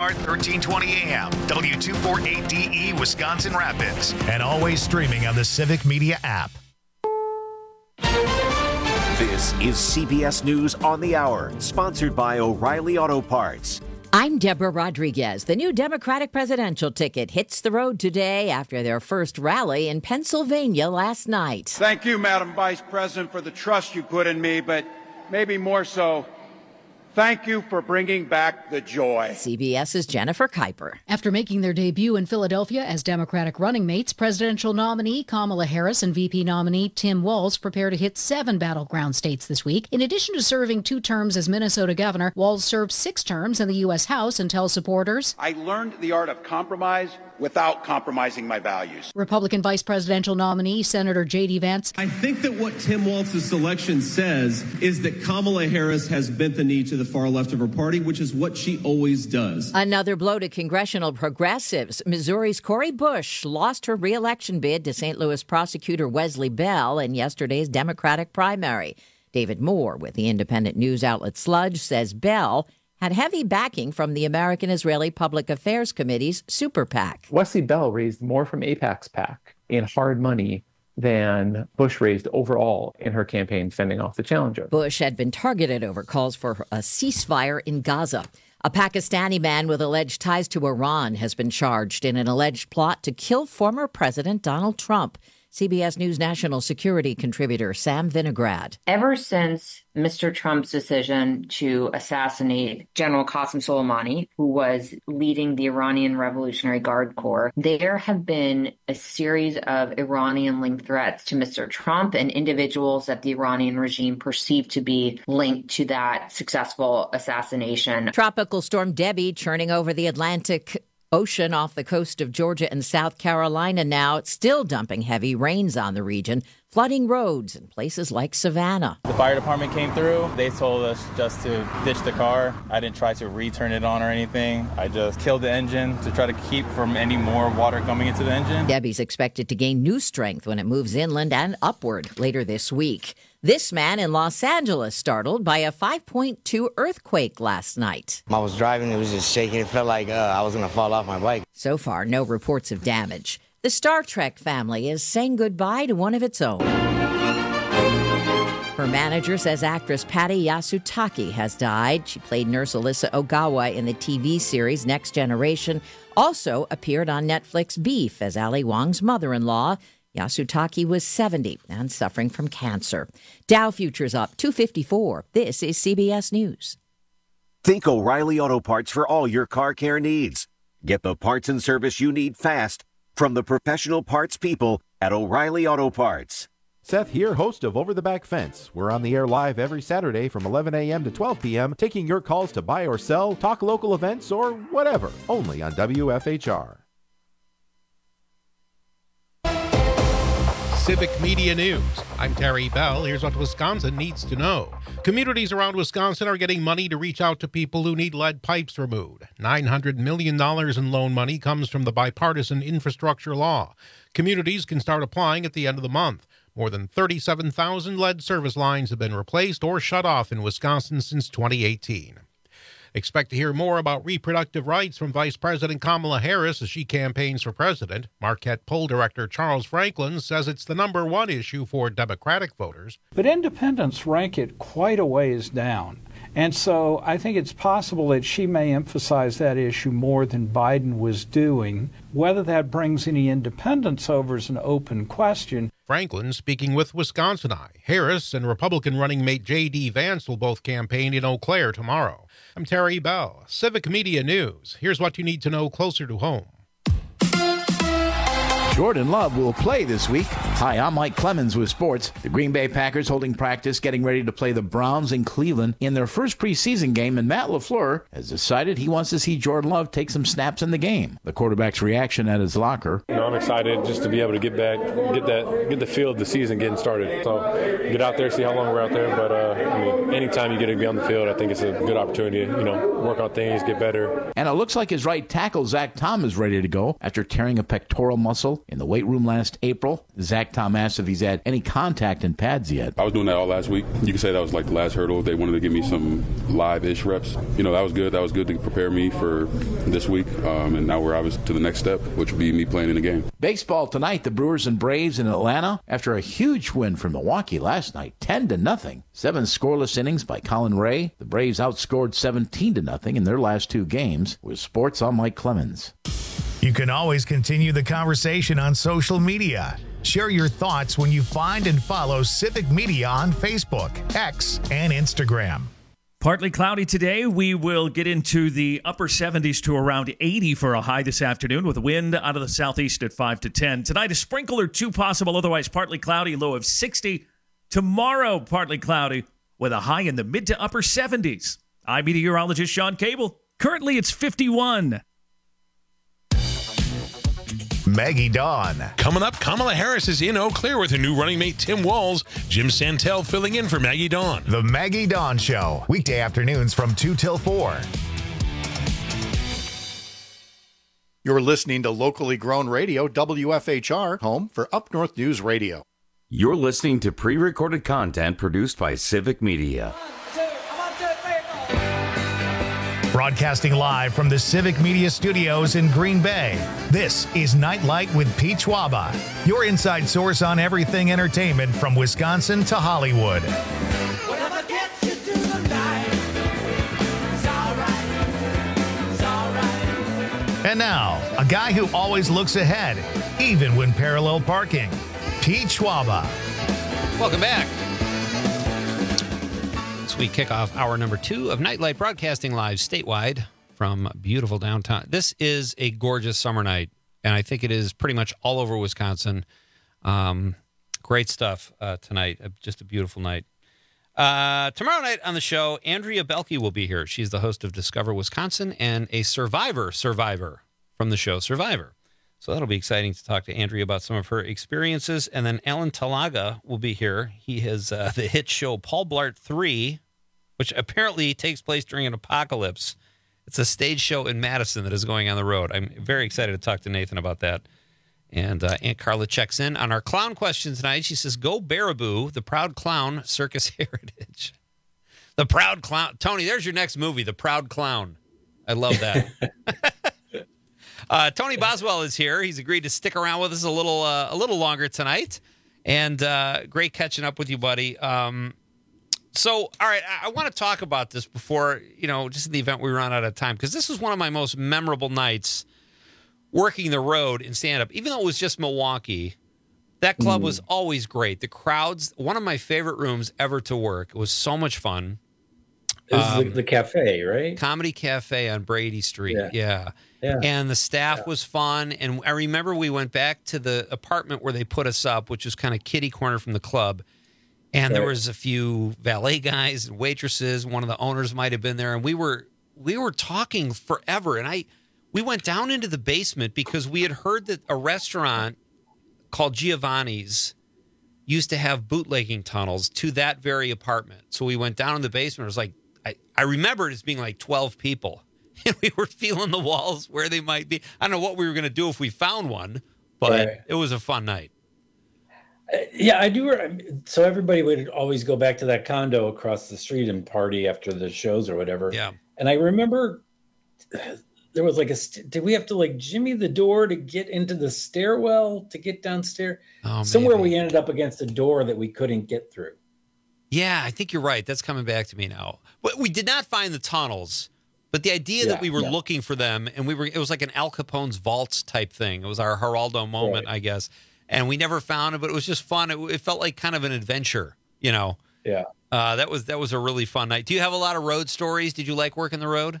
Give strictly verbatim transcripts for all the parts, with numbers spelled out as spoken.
Start thirteen twenty A M, W two forty-eight D E, Wisconsin Rapids. And always streaming on the Civic Media app. This is C B S News on the Hour, sponsored by O'Reilly Auto Parts. I'm Deborah Rodriguez. The new Democratic presidential ticket hits the road today after their first rally in Pennsylvania last night. Thank you, Madam Vice President, for the trust you put in me, but maybe more so, thank you for bringing back the joy. CBS's Jennifer Kuiper. After making their debut in Philadelphia as Democratic running mates, presidential nominee Kamala Harris and V P nominee Tim Walz prepare to hit seven battleground states this week. In addition to serving two terms as Minnesota governor, Walz served six terms in the U S House and tells supporters, I learned the art of compromise without compromising my values. Republican vice presidential nominee Senator J D Vance. I think that what Tim Walz's selection says is that Kamala Harris has bent the knee to the far left of her party, which is what she always does. Another blow to congressional progressives. Missouri's Cori Bush lost her re-election bid to Saint Louis prosecutor Wesley Bell in yesterday's Democratic primary. David Moore with the independent news outlet Sludge says Bell had heavy backing from the American-Israeli Public Affairs Committee's Super PAC. Wesley Bell raised more from AIPAC's PAC in hard money than Bush raised overall in her campaign fending off the challenger. Bush had been targeted over calls for a ceasefire in Gaza. A Pakistani man with alleged ties to Iran has been charged in an alleged plot to kill former President Donald Trump. C B S News national security contributor Sam Vinograd. Ever since Mister Trump's decision to assassinate General Qasem Soleimani, who was leading the Iranian Revolutionary Guard Corps, there have been a series of Iranian-linked threats to Mister Trump and individuals that the Iranian regime perceived to be linked to that successful assassination. Tropical storm Debbie churning over the Atlantic Ocean off the coast of Georgia and South Carolina now. It's still dumping heavy rains on the region, flooding roads in places like Savannah. The fire department came through. They told us just to ditch the car. I didn't try to return it on or anything. I just killed the engine to try to keep from any more water coming into the engine. Debbie's expected to gain new strength when it moves inland and upward later this week. This man in Los Angeles startled by a five point two earthquake last night. I was driving, it was just shaking. It felt like uh, I was going to fall off my bike. So far, no reports of damage. The Star Trek family is saying goodbye to one of its own. Her manager says actress Patty Yasutake has died. She played nurse Alyssa Ogawa in the T V series Next Generation. Also appeared on Netflix Beef as Ali Wong's mother-in-law. Yasutake was seventy and suffering from cancer. Dow futures up two fifty-four. This is C B S News. Think O'Reilly Auto Parts for all your car care needs. Get the parts and service you need fast from the professional parts people at O'Reilly Auto Parts. Seth here, host of Over the Back Fence. We're on the air live every Saturday from eleven a.m. to twelve p.m., taking your calls to buy or sell, talk local events, or whatever, only on W F H R. Civic Media News. I'm Terry Bell. Here's what Wisconsin needs to know. Communities around Wisconsin are getting money to reach out to people who need lead pipes removed. nine hundred million dollars in loan money comes from the bipartisan infrastructure law. Communities can start applying at the end of the month. More than thirty-seven thousand lead service lines have been replaced or shut off in Wisconsin since twenty eighteen. Expect to hear more about reproductive rights from Vice President Kamala Harris as she campaigns for president. Marquette poll director Charles Franklin says it's the number one issue for Democratic voters. But independents rank it quite a ways down. And so I think it's possible that she may emphasize that issue more than Biden was doing. Whether that brings any independents over is an open question. Franklin speaking with Wisconsin Eye. Harris and Republican running mate J D Vance will both campaign in Eau Claire tomorrow. I'm Terry Bell, Civic Media News. Here's what you need to know closer to home. Jordan Love will play this week. Hi, I'm Mike Clemens with sports. The Green Bay Packers holding practice, getting ready to play the Browns in Cleveland in their first preseason game, and Matt LaFleur has decided he wants to see Jordan Love take some snaps in the game. The quarterback's reaction at his locker. You know, I'm excited just to be able to get back, get that, get the feel of the season getting started. So get out there, see how long we're out there. But uh, I mean, anytime you get to be on the field, I think it's a good opportunity to, you know, work on things, get better. And it looks like his right tackle, Zach Tom, is ready to go after tearing a pectoral muscle in the weight room last April. Zach Tom asked if he's had any contact in pads yet. I was doing that all last week. You could say that was like the last hurdle. They wanted to give me some live-ish reps. You know, that was good. That was good to prepare me for this week. Um, and now we're obviously to the next step, which would be me playing in the game. Baseball tonight, the Brewers and Braves in Atlanta after a huge win from Milwaukee last night, ten to nothing. Seven scoreless innings by Colin Ray. The Braves outscored seventeen to nothing in their last two games. With sports, I'm Mike Clemens. You can always continue the conversation on social media. Share your thoughts when you find and follow Civic Media on Facebook, X, and Instagram. Partly cloudy today. We will get into the upper seventies to around eighty for a high this afternoon with wind out of the southeast at five to ten. Tonight, a sprinkle or two possible, otherwise partly cloudy, low of sixty. Tomorrow, partly cloudy with a high in the mid to upper seventies. I'm meteorologist Sean Cable. Currently, it's fifty-one. Maggie Dawn. Coming up, Kamala Harris is in Eau Claire with her new running mate, Tim Walz. Jim Santel filling in for Maggie Dawn. The Maggie Dawn Show, weekday afternoons from two till four. You're listening to locally grown radio, W F H R, home for Up North News Radio. You're listening to pre-recorded content produced by Civic Media. Broadcasting live from the Civic Media Studios in Green Bay, this is Nightlight with Pete Schwaba, your inside source on everything entertainment from Wisconsin to Hollywood. Whatever gets you through the night, it's all right, it's all right. And now, a guy who always looks ahead, even when parallel parking, Pete Schwaba. Welcome back. We kick off hour number two of Nightlight, broadcasting live statewide from beautiful downtown. This is a gorgeous summer night, and I think it is pretty much all over Wisconsin. Um, great stuff uh, tonight. Uh, just a beautiful night. Uh, tomorrow night on the show, Andrea Belke will be here. She's the host of Discover Wisconsin and a Survivor survivor from the show Survivor. So that'll be exciting to talk to Andrea about some of her experiences. And then Alan Talaga will be here. He has uh, the hit show Paul Blart three, which apparently takes place during an apocalypse. It's a stage show in Madison that is going on the road. I'm very excited to talk to Nathan about that. And uh, Aunt Carla checks in on our clown question tonight. She says, go Baraboo, the Proud Clown Circus Heritage. The Proud Clown. Tony, there's your next movie, The Proud Clown. I love that. uh, Tony Boswell is here. He's agreed to stick around with us a little uh, a little longer tonight. And uh, great catching up with you, buddy. Um So, all right, I, I want to talk about this before, you know, just in the event we run out of time, because this was one of my most memorable nights working the road in stand-up. Even though it was just Milwaukee, that club mm. was always great. The crowds, one of my favorite rooms ever to work. It was so much fun. This um, is the, the cafe, right? Comedy Cafe on Brady Street, yeah. yeah. yeah. And the staff yeah. was fun. And I remember we went back to the apartment where they put us up, which was kind of kitty corner from the club. And right. there was a few valet guys and waitresses. One of the owners might have been there, and we were we were talking forever. And I we went down into the basement because we had heard that a restaurant called Giovanni's used to have bootlegging tunnels to that very apartment. So we went down in the basement. It was like I, I remember it as being like twelve people, and we were feeling the walls where they might be. I don't know what we were going to do if we found one, but right. it was a fun night. Yeah, I do. So everybody would always go back to that condo across the street and party after the shows or whatever. Yeah. And I remember there was like a, did we have to like jimmy the door to get into the stairwell to get downstairs? Oh, Somewhere maybe. we ended up against a door that we couldn't get through. Yeah, I think you're right. That's coming back to me now. But we did not find the tunnels, but the idea yeah, that we were yeah. looking for them, and we were, it was like an Al Capone's vaults type thing. It was our Geraldo moment, right. I guess. And we never found it, but it was just fun. It, it felt like kind of an adventure, you know. Yeah. Uh, that was that was a really fun night. Do you have a lot of road stories? Did you like working the road?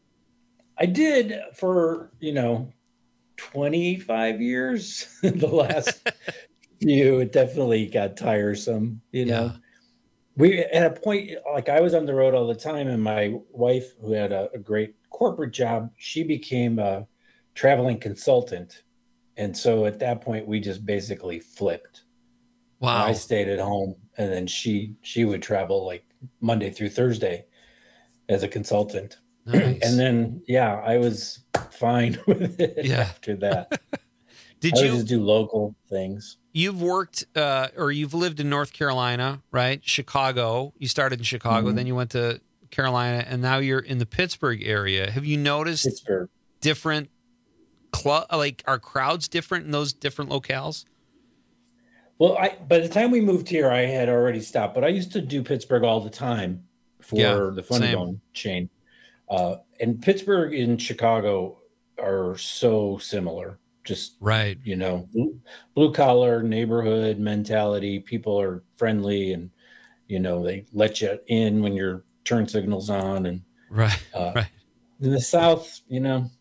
I did for, you know, twenty-five years. The last few, it definitely got tiresome, you know. Yeah. We at a point, like I was on the road all the time, and my wife, who had a, a great corporate job, she became a traveling consultant. And so at that point, we just basically flipped. Wow. I stayed at home, and then she she would travel like Monday through Thursday as a consultant. Nice. And then, yeah, I was fine with it yeah. after that. Did I would you just do local things? You've worked uh, or you've lived in North Carolina, right? Chicago. You started in Chicago, Mhm. then you went to Carolina, and now you're in the Pittsburgh area. Have you noticed Pittsburgh. different club? Like, are crowds different in those different locales? Well, I by the time we moved here, I had already stopped, but I used to do Pittsburgh all the time for Yeah, the Funny same. Bone chain. Uh, and Pittsburgh and Chicago are so similar. Just right, you know, blue, blue collar neighborhood mentality. People are friendly, and you know they let you in when your turn signal's on. And Right, uh, right. in the South, you know,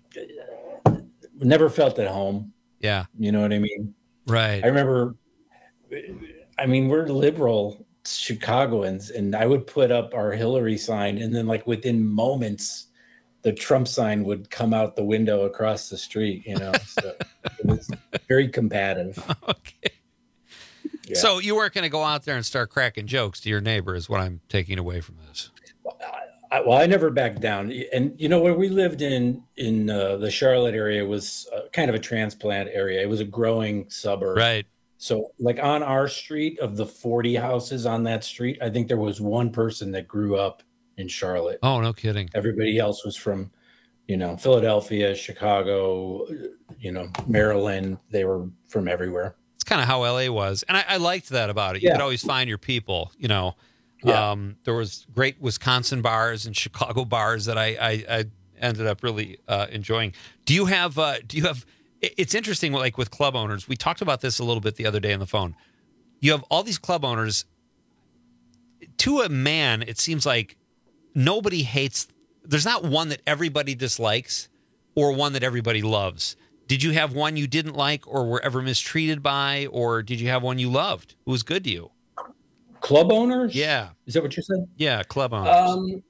never felt at home. Yeah, You know what I mean? right. I remember, I mean, we're liberal Chicagoans, and I would put up our Hillary sign, and then, like, within moments, the Trump sign would come out the window across the street, you know? So it was very combative. Okay. Yeah. So you weren't going to go out there and start cracking jokes to your neighbor, is what I'm taking away from this. I, well, I never backed down. And, you know, where we lived in, in uh, the Charlotte area was uh, kind of a transplant area. It was a growing suburb. Right. So, like, on our street, of the forty houses on that street, I think there was one person that grew up in Charlotte. Oh, no kidding. Everybody else was from, you know, Philadelphia, Chicago, you know, Maryland. They were from everywhere. It's kind of how L A was. And I, I liked that about it. You Yeah. could always find your people, you know. Yeah. Um, there was great Wisconsin bars and Chicago bars that I, I, I ended up really uh, enjoying. Do you have, uh, do you have, it- it's interesting, like with club owners, we talked about this a little bit the other day on the phone. You have all these club owners. To a man, it seems like nobody hates, there's not one that everybody dislikes or one that everybody loves. Did you have one you didn't like or were ever mistreated by, or did you have one you loved who was good to you? Club owners? Yeah. Is that what you said? Yeah, club owners. Um,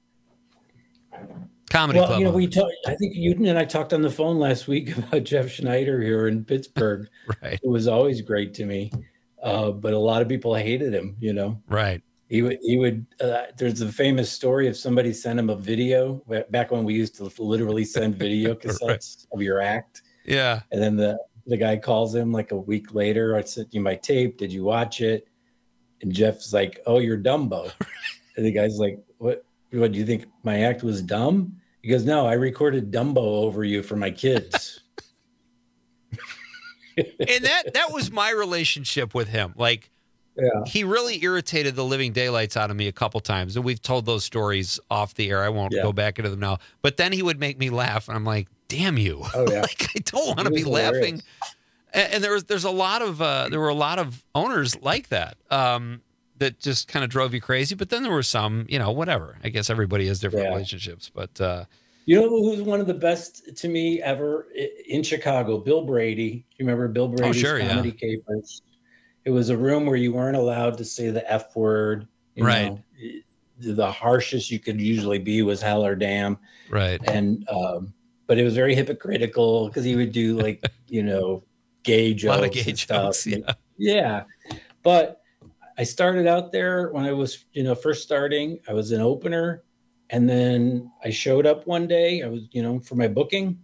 Comedy well, club you know, owners. we talked. I think you and I talked on the phone last week about Jeff Schneider here in Pittsburgh. Right. It was always great to me, uh, but a lot of people hated him. You know, Right. he would. He would. Uh, there's a famous story of somebody sent him a video wh- back when we used to literally send video cassettes of your act, Yeah. and then the the guy calls him like a week later. I sent you my tape. Did you watch it? And Jeff's like, "Oh, you're Dumbo." And the guy's like, "What? What do you think? My act was dumb?" He goes, "No, I recorded Dumbo over you for my kids." And that that was my relationship with him. Like, Yeah. he really irritated the living daylights out of me a couple times. And we've told those stories off the air. I won't Yeah. go back into them now. But then he would make me laugh. And I'm like, damn you. Oh, yeah. Like, I don't want to He be was hilarious. laughing. And, and there was there's a lot of uh, there were a lot of owners like that. Um, that just kind of drove you crazy. But then there were some, you know, whatever. I guess everybody has different Yeah. relationships. But uh, You know who's one of the best to me ever I- in Chicago? Bill Brady. You remember Bill Brady's sure, yeah. Comedy Capers? It was a room where you weren't allowed to say the F word. You Right. know, the harshest you could usually be was hell or damn. right. And um, but it was very hypocritical because he would do like you know gay A jokes lot of gay and stuff. jokes. Yeah. Yeah, but I started out there when I was you know first starting. I was an opener, and then I showed up one day. I was you know for my booking,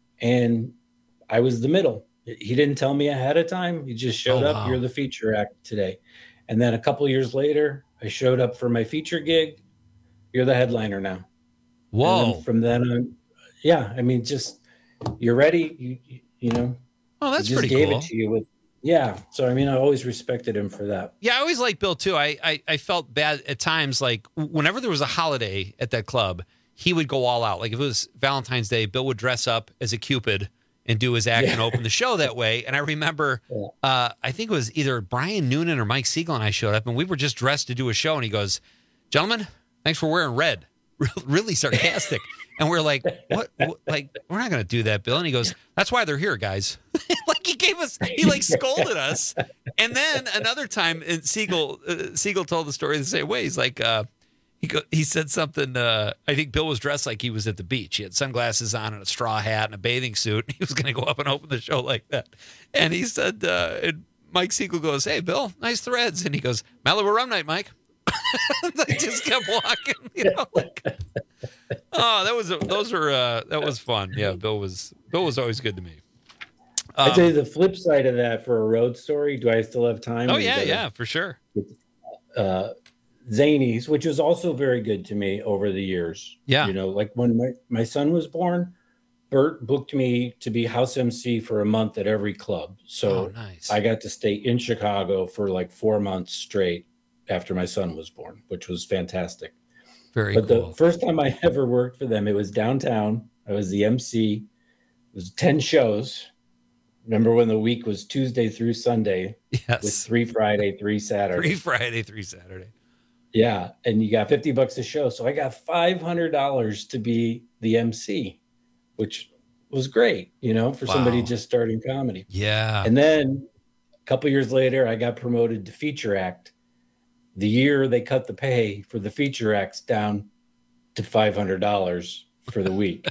and I was the middle. He didn't tell me ahead of time. He just showed Oh, up. wow. You're the feature act today. And then a couple years later, I showed up for my feature gig. You're the headliner now. And Whoa. then from then on, yeah, I mean, just you're ready. You you, you know, Oh, that's he just pretty gave cool. it to you with yeah. So I mean, I always respected him for that. Yeah, I always liked Bill too. I, I I felt bad at times. Like whenever there was a holiday at that club, he would go all out. Like if it was Valentine's Day, Bill would dress up as a Cupid and do his act Yeah. and open the show that way. And I remember, Yeah. uh, I think it was either Brian Noonan or Mike Siegel and I showed up, and we were just dressed to do a show. And he goes, "Gentlemen, thanks for wearing red." Really sarcastic. And we're like, what, what? Like, we're not going to do that, Bill. And he goes, "That's why they're here, guys." Like he gave us, he like scolded us. And then another time, and Siegel, uh, Siegel told the story the same way. He's like, uh, he go, he said something. Uh, I think Bill was dressed like he was at the beach. He had sunglasses on and a straw hat and a bathing suit. And he was going to go up and open the show like that. And he said, uh, and Mike Siegel goes, "Hey, Bill, nice threads." And he goes, "Malibu rum night, Mike." They just kept walking, you know. Like, oh, that was those are uh, that was fun. Yeah, Bill was Bill was always good to me. I'd say the flip side of that for a road story. Do I still have time? Oh, Or you yeah, gotta- yeah, for sure. uh, Zanies, which was also very good to me over the years. Yeah. You know, like when my, my son was born, Bert booked me to be house M C for a month at every club. So Oh, nice. I got to stay in Chicago for like four months straight after my son was born, which was fantastic. Very but cool. the first time I ever worked for them, it was downtown. I was the M C. It was ten shows. Remember when the week was Tuesday through Sunday? Yes. With three Friday, three Saturday. Three Friday, three Saturday. Yeah. And you got fifty bucks a show. So I got five hundred dollars to be the M C, which was great, you know, for somebody Wow. just starting comedy. Yeah. And then a couple years later, I got promoted to feature act. The year they cut the pay for the feature acts down to five hundred dollars for the week.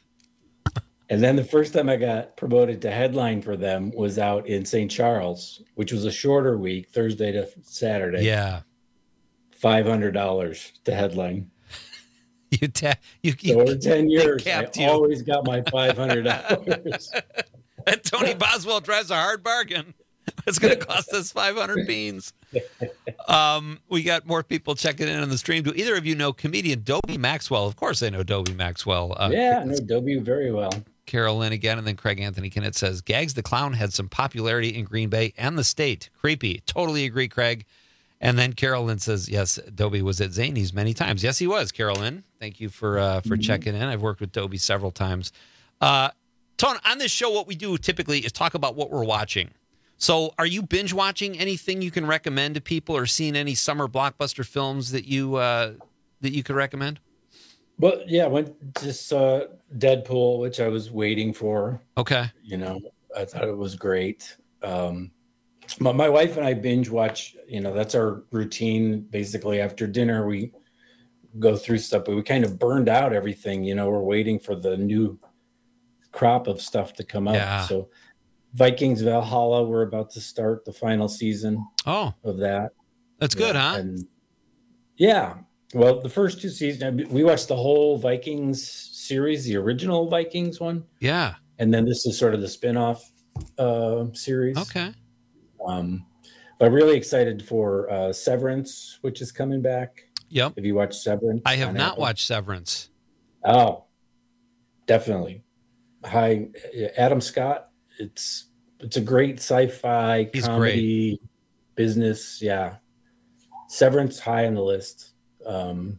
And then the first time I got promoted to headline for them was out in Saint Charles, which was a shorter week, Thursday to Saturday. Yeah. five hundred dollars to headline. You, ta- you, So over ten years, I capped you. always got my five hundred dollars. And Tony Boswell drives a hard bargain. It's going to cost us five hundred beans. Um, we got more people checking in on the stream. Do either of you know comedian Dobie Maxwell? Of course I know Dobie Maxwell. Uh, Yeah, I know Dobie very well. Carol Lynn again, and then Craig Anthony Kennett says, Gags the Clown had some popularity in Green Bay and the state. Creepy. Totally agree, Craig. And then Carol Lynn says, yes, Dobie was at Zanies many times. Yes, he was, Carol Lynn. Thank you for uh, for checking in. I've worked with Dobie several times. Uh, Tone, on this show, what we do typically is talk about what we're watching. So are you binge watching anything you can recommend to people, or seeing any summer blockbuster films that you uh, that you could recommend? Well, yeah, I went just saw Deadpool, which I was waiting for. Okay. You know, I thought it was great. Um, my, my wife and I binge watch, you know, that's our routine. Basically, after dinner, we go through stuff, but we kind of burned out everything. You know, we're waiting for the new crop of stuff to come out. Yeah. So Vikings Valhalla, we're about to start the final season Oh, of that. that's good, Yeah, huh? and yeah. Well, the first two seasons, we watched the whole Vikings series, the original Vikings one. Yeah. And then this is sort of the spin-off uh, series. Okay. Um, but really excited for uh, Severance, which is coming back. Yep. Have you watched Severance? I have on not Apple? watched Severance. Oh, definitely. Hi, Adam Scott. It's it's a great sci-fi He's comedy business. Yeah, Severance high on the list. Um,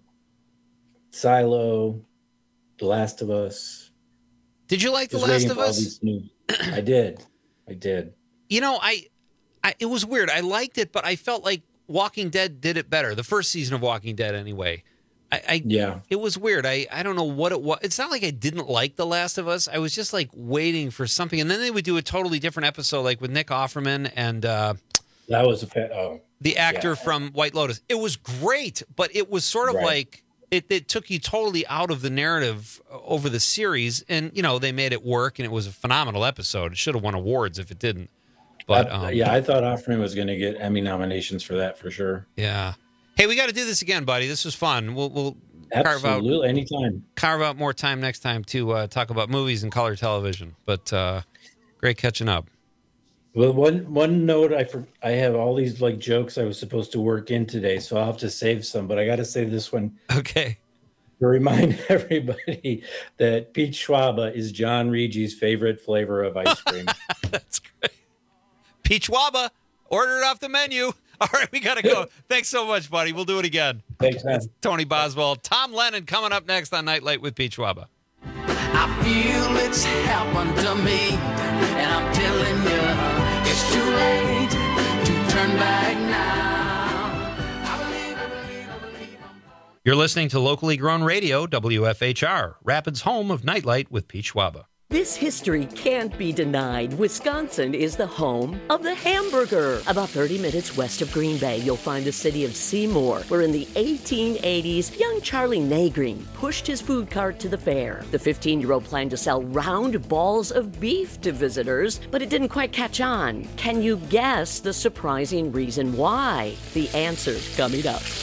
Silo, The Last of Us. Did you like The Just Last waiting of for all Us? these new- I did. I did. You know, I, I it was weird. I liked it, but I felt like Walking Dead did it better. The first season of Walking Dead, anyway. I, I yeah, it was weird. I, I don't know what it was. It's not like I didn't like The Last of Us. I was just like waiting for something, and then they would do a totally different episode, like with Nick Offerman and uh, that was a fa- oh the actor yeah. from White Lotus. It was great, but it was sort of Right. like it, it took you totally out of the narrative over the series, and you know they made it work, and it was a phenomenal episode. It should have won awards if it didn't. But Uh, um, yeah, I thought Offerman was going to get Emmy nominations for that for sure. yeah. Hey, we got to do this again, buddy. This was fun. We'll we'll carve out Absolutely, anytime. carve out more time next time to uh, talk about movies and color television. But uh, great catching up. Well, one one note, I for, I have all these like jokes I was supposed to work in today, so I'll have to save some. But I got to save this one Okay. to remind everybody that peach schwaba is John Reggie's favorite flavor of ice cream. That's great. Peach Waba, order it off the menu. All right, we got to go. Thanks so much, buddy. We'll do it again. Thanks, man. It's Tony Boswell, Tom Lennon coming up next on Nightlight with Peach Waba. I feel it's happened to me, and I'm telling you, it's too late to turn back now. I believe, I believe, I believe. You're listening to locally grown radio, W F H R, Rapids' home of Nightlight with Peach Waba. This history can't be denied. Wisconsin is the home of the hamburger. About thirty minutes west of Green Bay, you'll find the city of Seymour, where in the eighteen eighties, young Charlie Nagreen pushed his food cart to the fair. The fifteen-year-old planned to sell round balls of beef to visitors, but it didn't quite catch on. Can you guess the surprising reason why? The answer's coming up.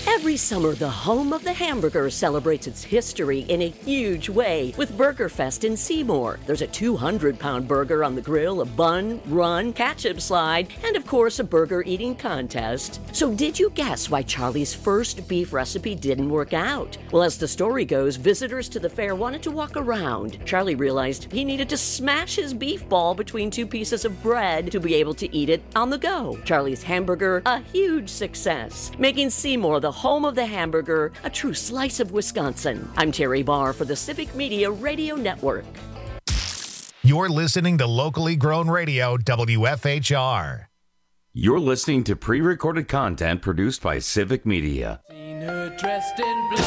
Every summer, the home of the hamburger celebrates its history in a huge way with BurgerFest in Seymour. There's a two hundred pound burger on the grill, a bun, run, ketchup slide, and of course, a burger eating contest. So did you guess why Charlie's first beef recipe didn't work out? Well, as the story goes, visitors to the fair wanted to walk around. Charlie realized he needed to smash his beef ball between two pieces of bread to be able to eat it on the go. Charlie's hamburger, a huge success, making Seymour the home of the hamburger, a true slice of Wisconsin. I'm Terry Barr for the Civic Media Radio Network. You're listening to locally grown radio, W F H R. You're listening to pre-recorded content produced by Civic Media. Seen her dressed in blue.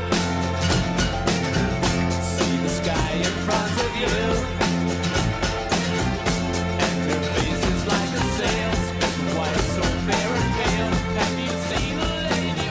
See the sky in front of you. And her face is like a sail, spinning white, so fair and pale. Have you seen a lady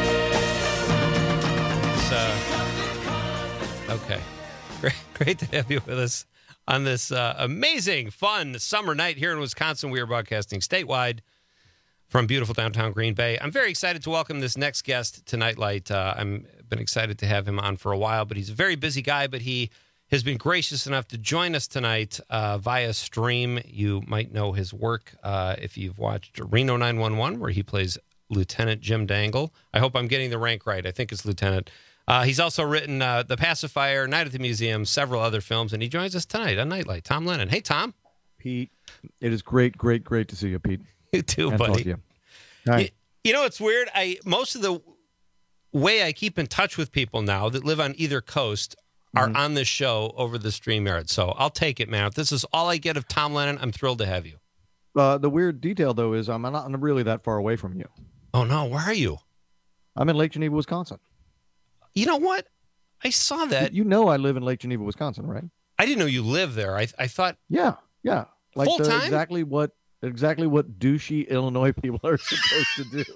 Uh, okay. Great, great to have you with us on this uh, amazing, fun summer night here in Wisconsin. We are broadcasting statewide from beautiful downtown Green Bay. I'm very excited to welcome this next guest to Nightlight. Uh, I'm been excited to have him on for a while, but he's a very busy guy, but he has been gracious enough to join us tonight uh, via stream. You might know his work uh, if you've watched Reno nine one one, where he plays Lieutenant Jim Dangle. I hope I'm getting the rank right. I think it's Lieutenant. Uh, he's also written uh, The Pacifier, Night at the Museum, several other films, and he joins us tonight on Nightlight. Tom Lennon. Hey, Tom. Pete, it is great, great, great to see you, Pete. You too, and buddy. talk to you. Hi. You, you know, it's weird. I most of the way I keep in touch with people now that live on either coast are Mhm. on this show over the StreamYard. So I'll take it, man. If this is all I get of Tom Lennon, I'm thrilled to have you. Uh, the weird detail, though, is I'm not I'm really that far away from you. Oh, no. Where are you? I'm in Lake Geneva, Wisconsin. You know what? I saw that. You know I live in Lake Geneva, Wisconsin, right? I didn't know you lived there. I I thought. Yeah, yeah. Like Full the- time? exactly what exactly what douchey Illinois people are supposed to do.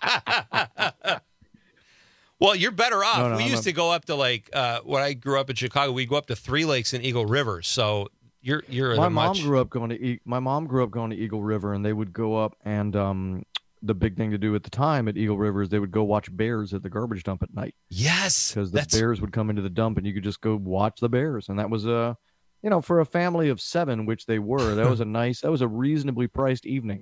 Well, you're better off. No, no, we I'm used a- to go up to like uh, when I grew up in Chicago. We go up to Three Lakes and Eagle River. So you're you're my the mom much. grew up going to e- my mom grew up going to Eagle River, and they would go up and um the big thing to do at the time at Eagle River is they would go watch bears at the garbage dump at night. Yes, because the that's- bears would come into the dump, and you could just go watch the bears, and that was a, you know, for a family of seven, which they were, that was a nice, that was a reasonably priced evening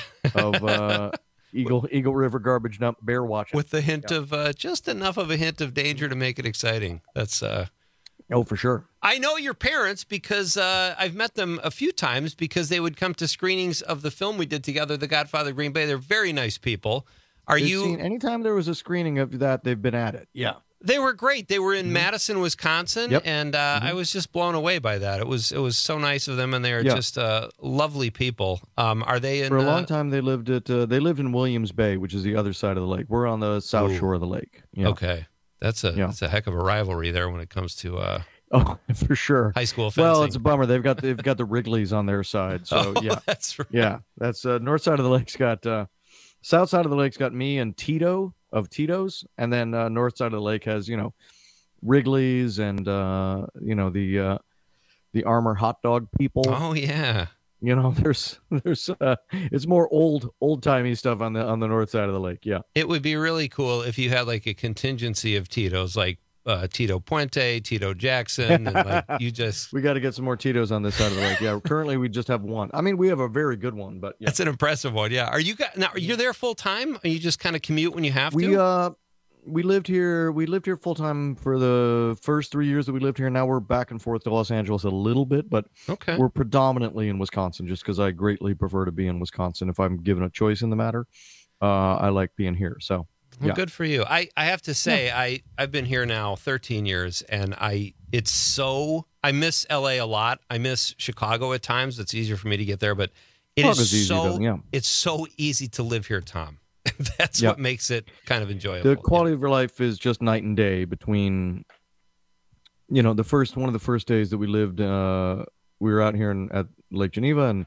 of uh, Eagle Eagle River garbage dump bear watching with the hint Yeah. of uh, just enough of a hint of danger to make it exciting. That's uh oh for sure. I know your parents because uh, I've met them a few times because they would come to screenings of the film we did together, The Godfather of Green Bay. They're very nice people. Are They've you? seen, anytime there was a screening of that, they've been at it. Yeah. They were great. They were in Madison, Wisconsin, Yep. and uh, I was just blown away by that. It was it was so nice of them, and they are Yeah. just uh, lovely people. Um, are they in? For a uh, long time, they lived at uh, they lived in Williams Bay, which is the other side of the lake. We're on the south Ooh. shore of the lake. Yeah. Okay, that's a Yeah. that's a heck of a rivalry there when it comes to uh, Oh, for sure. high school fencing. Well, it's a bummer. They've got they've got the Wrigley's on their side. So Oh, yeah, that's right. Yeah, that's uh, north side of the lake's got uh, south side of the lake's got me and Tito of Tito's, and then uh, north side of the lake has, you know, Wrigley's and uh, you know the uh, the Armour hot dog people. Oh yeah. You know, there's there's uh, it's more old old timey stuff on the on the north side of the lake. Yeah. It would be really cool if you had like a contingency of Tito's, like uh, Tito Puente, Tito Jackson, and like you just. We got to get some more Tito's on this side of the lake. Yeah, currently we just have one. I mean, we have a very good one, but yeah. That's an impressive one. Yeah. Are you got now? You're there full time? Or you just kind of commute when you have We to? uh we lived here we lived here full time for the first three years that we lived here. Now we're back and forth to Los Angeles a little bit, but okay. we're predominantly in Wisconsin just because I greatly prefer to be in Wisconsin. If I'm given a choice in the matter, uh, I like being here. So Well, yeah. good for you. I, I have to say, I, I've been here now thirteen years, and I it's so I miss L A a lot. I miss Chicago at times. It's easier for me to get there, but it Chicago's is easy, so though, yeah. it's so easy to live here, Tom. That's Yeah. what makes it kind of enjoyable. The quality of your life is just night and day between, you know, the first one of the first days that we lived, uh, we were out here in, at Lake Geneva, and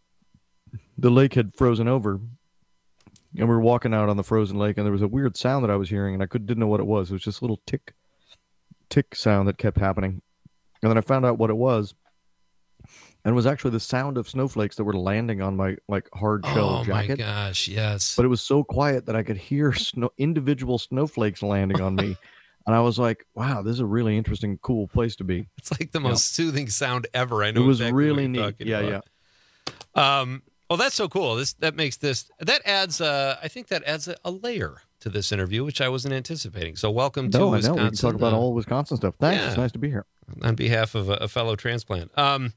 the lake had frozen over, and we were walking out on the frozen lake, and there was a weird sound that I was hearing, and I could didn't know what it was. It was just a little tick, tick sound that kept happening, and then I found out what it was. and it was actually the sound of snowflakes that were landing on my like hard shell Oh jacket. my gosh, yes. But it was so quiet that I could hear snow, individual snowflakes landing on me. And I was like, wow, this is a really interesting, cool place to be. It's like the most yeah. soothing sound ever. I know it was exactly really what you're neat. talking Yeah, about. yeah. Um, well, that's so cool. This that makes this that adds. Uh, I think that adds a, a layer to this interview, which I wasn't anticipating. So, welcome to No, I know. Wisconsin. We can talk about uh, all Wisconsin stuff. Thanks. yeah. It's nice to be here. On behalf of a, a fellow transplant. Um,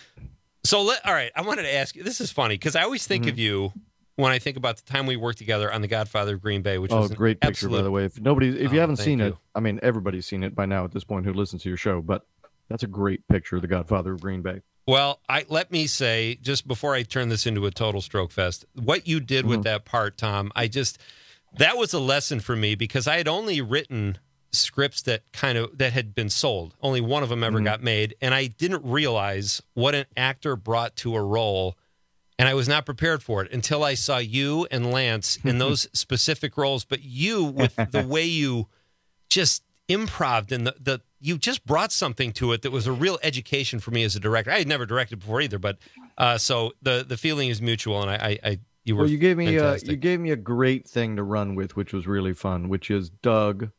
so, let, all right, I wanted to ask you. This is funny because I always think Mhm. of you when I think about the time we worked together on The Godfather of Green Bay, which Oh, was an great picture, absolute, by the way. If nobody, if you Oh, haven't thank seen you. it, I mean, everybody's seen it by now at this point who listens to your show. But that's a great picture of the Godfather of Green Bay. Well, I let me say just before I turn this into a total stroke fest, what you did with Mhm. that part, Tom, I just that was a lesson for me because I had only written scripts that kind of that had been sold. Only one of them ever Mhm. got made, and I didn't realize what an actor brought to a role, and I was not prepared for it until I saw you and Lance in those specific roles. But you, with the way you just improv and the, the you just brought something to it that was a real education for me as a director. I had never directed before either, but uh, so the the feeling is mutual, and I, I, I you were Well, you gave me uh, fantastic. you gave me a great thing to run with, which was really fun. Which is Doug,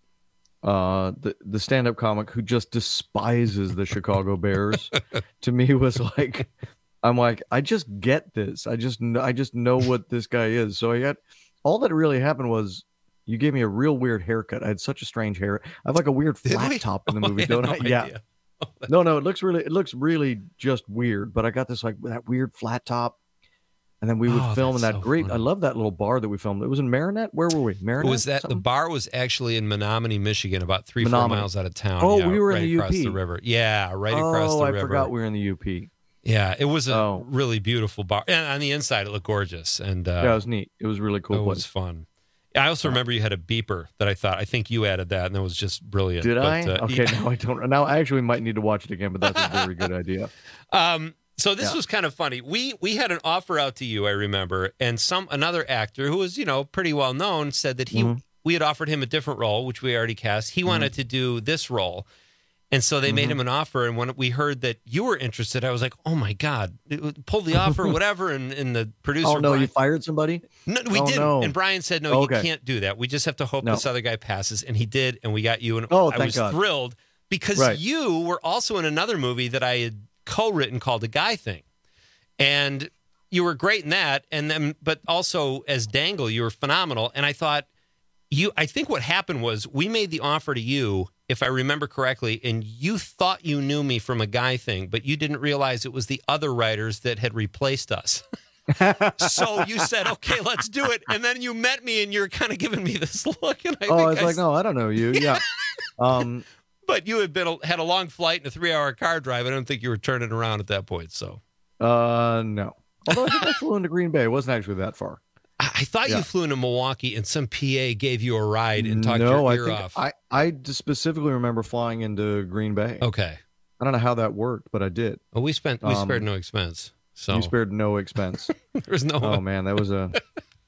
uh, the the stand up comic who just despises the Chicago Bears. To me, was like, I'm like, I just get this. I just kn- I just know what this guy is. So I got all that really happened was. You gave me a real weird haircut. I had such a strange hair. I have like a weird Did flat we? top in the Oh, movie, I had don't no I? Yeah. idea. No, no, it looks really, it looks really just weird. But I got this like that weird flat top, and then we would Oh, film in that's that so great. funny. I love that little bar that we filmed. It was in Marinette. Where were we? Marinette. was that the something? bar was actually in Menominee, Michigan, about three, four Menominee. miles out of town. Oh, yeah, we were in right the across U P. the river. Yeah, right oh, across the I river. forgot we were in the U P. Yeah, it was a Oh. really beautiful bar, and on the inside it looked gorgeous. And uh, yeah, it was neat. It was a really cool it place. was fun. I also remember you had a beeper that I thought I think you added that, and that was just brilliant. Did But, I? uh, Okay, yeah. now I don't. Now I actually might need to watch it again, but that's a very good idea. Um, so this Yeah. was kind of funny. We we had an offer out to you, I remember, and some another actor who was you know pretty well known said that he Mhm. we had offered him a different role, which we already cast. He wanted to do this role, and so they made Mhm. him an offer. And when we heard that you were interested, I was like, oh my god, pull the offer, whatever. And, and the producer, Oh no, Brian- you fired somebody? no, we Oh, didn't. no. And Brian said, no, Okay. you can't do that. We just have to hope No. this other guy passes. And he did, and we got you. And Oh, I thank was God. thrilled because Right. you were also in another movie that I had co-written called The Guy Thing. And you were great in that. And then, but also as Dangle, you were phenomenal. And I thought, you, I think what happened was we made the offer to you, if I remember correctly, and you thought you knew me from A Guy Thing, but you didn't realize it was the other writers that had replaced us. So you said, okay, let's do it. And then you met me and you're kind of giving me this look. And I Oh, think I was I like, s- no, I don't know you. Yeah. Um, But you had been a, had a long flight and a three hour car drive. I don't think you were turning around at that point. So uh, no. Although I think I flew into Green Bay. It wasn't actually that far. I, I thought Yeah. you flew into Milwaukee and some P A gave you a ride and talked no, your I ear think off. I, I just specifically remember flying into Green Bay. Okay. I don't know how that worked, but I did. Well, we spent we Um, spared no expense. So You spared no expense. there was no. Oh man, that was a.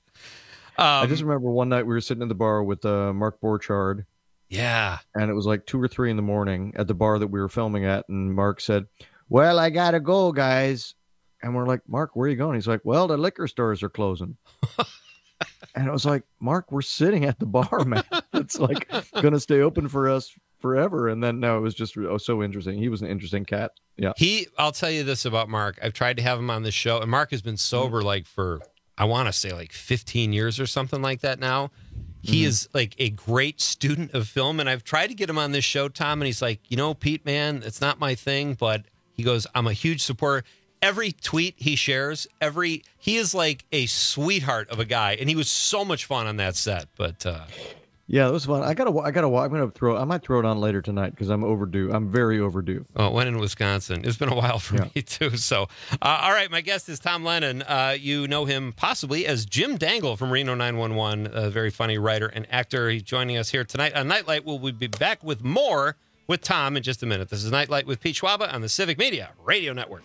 I Um, just remember one night we were sitting at the bar with uh, Mark Borchardt, yeah. and it was like two or three in the morning at the bar that we were filming at, and Mark said, "Well, I gotta go, guys." And we're like, "Mark, where are you going?" He's like, "Well, the liquor stores are closing." And I was like, "Mark, we're sitting at the bar, man. It's like gonna stay open for us forever." And then no, it was just oh, so interesting. He was an interesting cat. Yeah. He, I'll tell you this about Mark. I've tried to have him on this show, and Mark has been sober like for, I want to say like fifteen years or something like that now. He Mhm. is like a great student of film, and I've tried to get him on this show, Tom, and he's like, you know, Pete, man, it's not my thing, but he goes, I'm a huge supporter. Every tweet he shares, every he is like a sweetheart of a guy, and he was so much fun on that set. But uh, Yeah, it was fun. I gotta, I gotta, I'm gonna throw. I might throw it on later tonight because I'm overdue. I'm very overdue. oh, it went in Wisconsin. It's been a while for Yeah. me too. So, uh, all right, my guest is Tom Lennon. Uh, you know him possibly as Jim Dangle from Reno nine one one, a very funny writer and actor. He's joining us here tonight on Nightlight. We'll be back with more with Tom in just a minute. This is Nightlight with Pete Schwaba on the Civic Media Radio Network.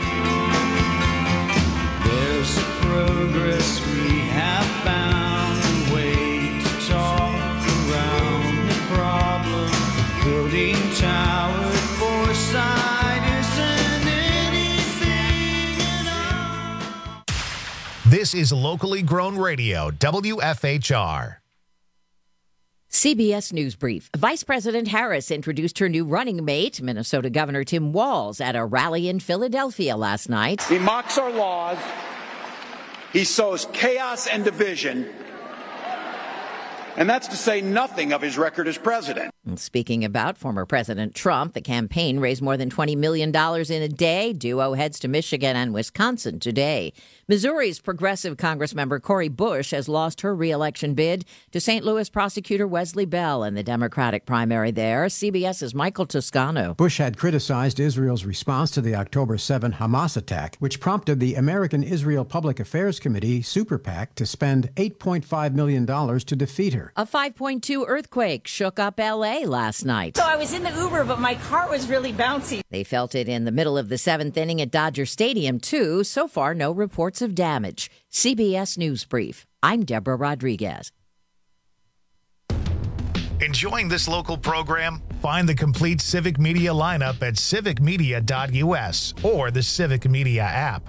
There's progress we have found a way to talk around the problem. Building tower foresight isn't any This is locally grown radio, W F H R. C B S News Brief. Vice President Harris introduced her new running mate, Minnesota Governor Tim Walz, at a rally in Philadelphia last night. He mocks our laws. He sows chaos and division. And that's to say nothing of his record as president. And speaking about former President Trump, the campaign raised more than twenty million dollars in a day. Duo heads to Michigan and Wisconsin today. Missouri's progressive Congressmember Cori Bush has lost her reelection bid to Saint Louis prosecutor Wesley Bell in the Democratic primary there. CBS's Michael Toscano. Bush had criticized Israel's response to the October seventh Hamas attack, which prompted the American Israel Public Affairs Committee, Super PAC, to spend eight point five million dollars to defeat her. A five point two earthquake shook up L A last night. So I was in the Uber, but my car was really bouncy. They felt it in the middle of the seventh inning at Dodger Stadium, too. So far, no reports of damage. C B S News Brief. I'm Deborah Rodriguez. Enjoying this local program? Find the complete Civic Media lineup at civic media dot U S or the Civic Media app.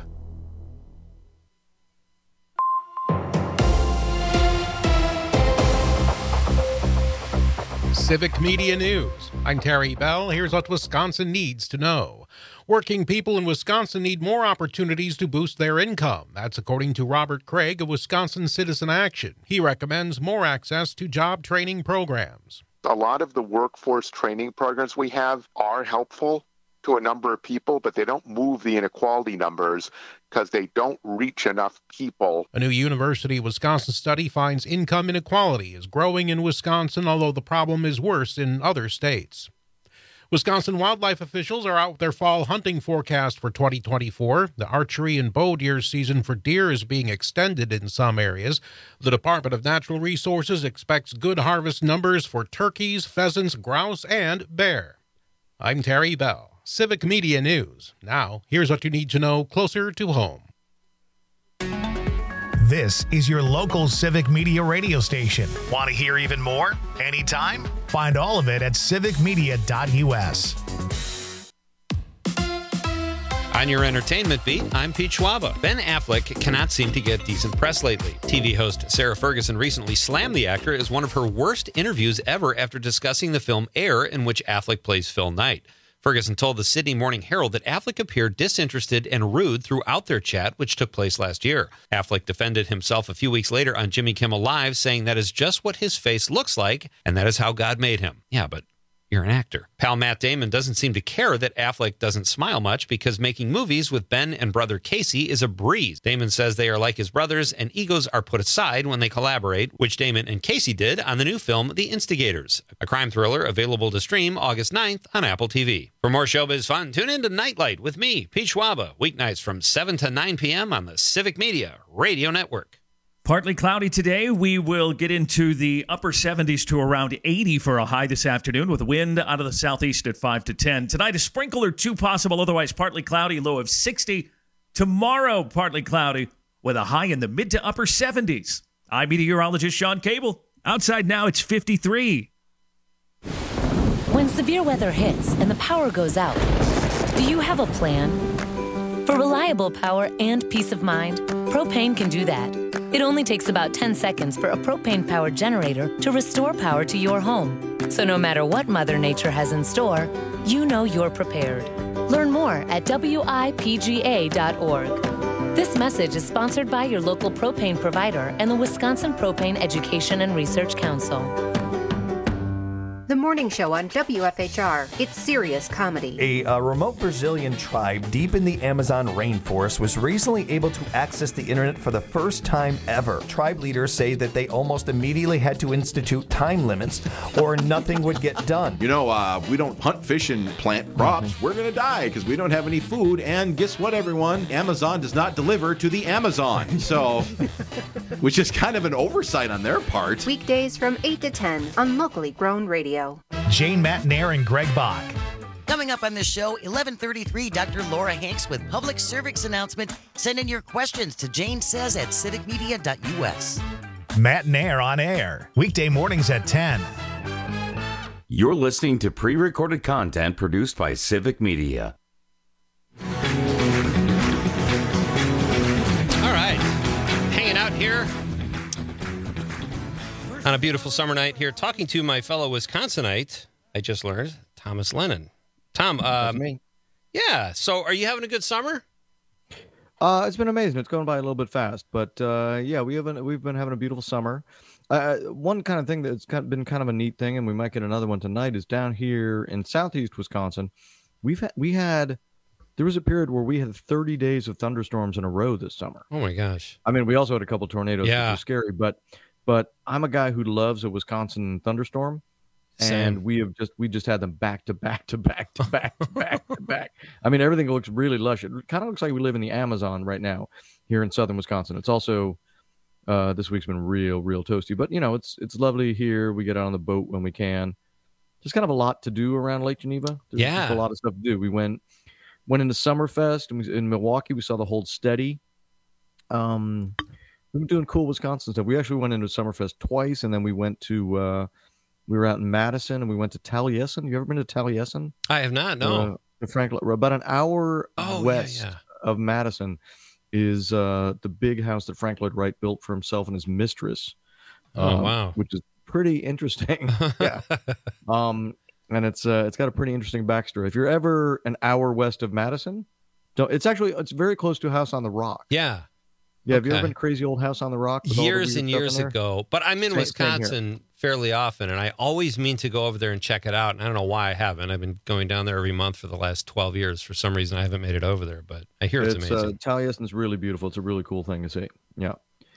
Civic Media News. I'm Terry Bell. Here's what Wisconsin needs to know. Working people in Wisconsin need more opportunities to boost their income. That's according to Robert Craig of Wisconsin Citizen Action. He recommends more access to job training programs. A lot of the workforce training programs we have are helpful to a number of people, but they don't move the inequality numbers because they don't reach enough people. A new University of Wisconsin study finds income inequality is growing in Wisconsin, although the problem is worse in other states. Wisconsin wildlife officials are out with their fall hunting forecast for twenty twenty-four. The archery and bow deer season for deer is being extended in some areas. The Department of Natural Resources expects good harvest numbers for turkeys, pheasants, grouse, and bear. I'm Terry Bell. Civic Media News. Now, here's what you need to know closer to home. This is your local Civic Media radio station. Want to hear even more? Anytime? Find all of it at civic media dot U S. On your entertainment beat, I'm Pete Schwaba. Ben Affleck cannot seem to get decent press lately. T V host Sarah Ferguson recently slammed the actor as one of her worst interviews ever after discussing the film Air, in which Affleck plays Phil Knight. Ferguson told the Sydney Morning Herald that Affleck appeared disinterested and rude throughout their chat, which took place last year. Affleck defended himself a few weeks later on Jimmy Kimmel Live, saying that is just what his face looks like, and that is how God made him. Yeah, but you're an actor. Pal Matt Damon doesn't seem to care that Affleck doesn't smile much because making movies with Ben and brother Casey is a breeze. Damon says they are like his brothers and egos are put aside when they collaborate, which Damon and Casey did on the new film The Instigators, a crime thriller available to stream August ninth on Apple T V. For more showbiz fun, tune in to Nightlight with me, Pete Schwaba, weeknights from seven to nine p.m. on the Civic Media Radio Network. Partly cloudy today. We will get into the upper seventies to around eighty for a high this afternoon with wind out of the southeast at five to ten. Tonight, a sprinkle or two possible, otherwise partly cloudy, low of sixty. Tomorrow, partly cloudy with a high in the mid to upper seventies. I'm meteorologist Sean Cable. Outside now, it's fifty-three. When severe weather hits and the power goes out, do you have a plan? For reliable power and peace of mind, Propane can do that. It only takes about ten seconds for a propane-powered generator to restore power to your home. So no matter what Mother Nature has in store, you know you're prepared. Learn more at W I P G A dot org. This message is sponsored by your local propane provider and the Wisconsin Propane Education and Research Council. The morning show on W F H R. It's serious comedy. A uh, remote Brazilian tribe deep in the Amazon rainforest was recently able to access the internet for the first time ever. Tribe leaders say that they almost immediately had to institute time limits or nothing would get done. You know, uh, we don't hunt, fish, and plant crops. Mm-hmm. We're going to die because we don't have any food. And guess what, everyone? Amazon does not deliver to the Amazon. So, which is kind of an oversight on their part. Weekdays from eight to ten on Locally Grown Radio. Jane Matnair and Greg Bach. Coming up on this show, eleven thirty-three, Doctor Laura Hanks with Public Service Announcement. Send in your questions to Jane Says at civic media dot U S. Matnair on air, weekday mornings at ten. You're listening to pre-recorded content produced by Civic Media. All right. out here on a beautiful summer night here, talking to my fellow Wisconsinite, I just learned, Thomas Lennon. Tom, um, me. Yeah, so are you having a good summer? Uh, it's been amazing. It's going by a little bit fast, but uh, yeah, we haven't. We've been having a beautiful summer. Uh, one kind of thing that's kind of been kind of a neat thing, and we might get another one tonight, is down here in southeast Wisconsin. We've had, we had there was a period where we had thirty days of thunderstorms in a row this summer. Oh my gosh! I mean, we also had a couple tornadoes, Yeah. which were scary. But but I'm a guy who loves a Wisconsin thunderstorm. Same. And we have just we just had them back to back to back to back to back to back. I mean, everything looks really lush. It kind of looks like we live in the Amazon right now here in southern Wisconsin. It's also uh, this week's been real, real toasty. But you know, it's it's lovely here. We get out on the boat when we can. There's kind of a lot to do around Lake Geneva. There's Yeah. just a lot of stuff to do. We went went into Summerfest and we, in Milwaukee. We saw the Hold Steady. Um, we've been doing cool Wisconsin stuff. We actually went into Summerfest twice, and then we went to. Uh, We were out in Madison, and we went to Taliesin. You ever been to Taliesin? I have not, no. Uh, Franklin, about an hour Oh, west yeah, yeah. of Madison is uh, the big house that Frank Lloyd Wright built for himself and his mistress. Oh, uh, wow. Which is pretty interesting. yeah. Um, and it's uh, it's got a pretty interesting backstory. If you're ever an hour west of Madison, don't, it's actually it's very close to a house on the rock. Yeah. Yeah, have you ever Okay. been to Crazy Old House on the Rock? with all the Years weird and stuff in years there? ago. But I'm in Same- same here. Wisconsin fairly often, and I always mean to go over there and check it out. And I don't know why I haven't. I've been going down there every month for the last twelve years. For some reason, I haven't made it over there, but I hear it's, It's amazing. Uh, Taliesin's really beautiful. It's a really cool thing to see. Yeah.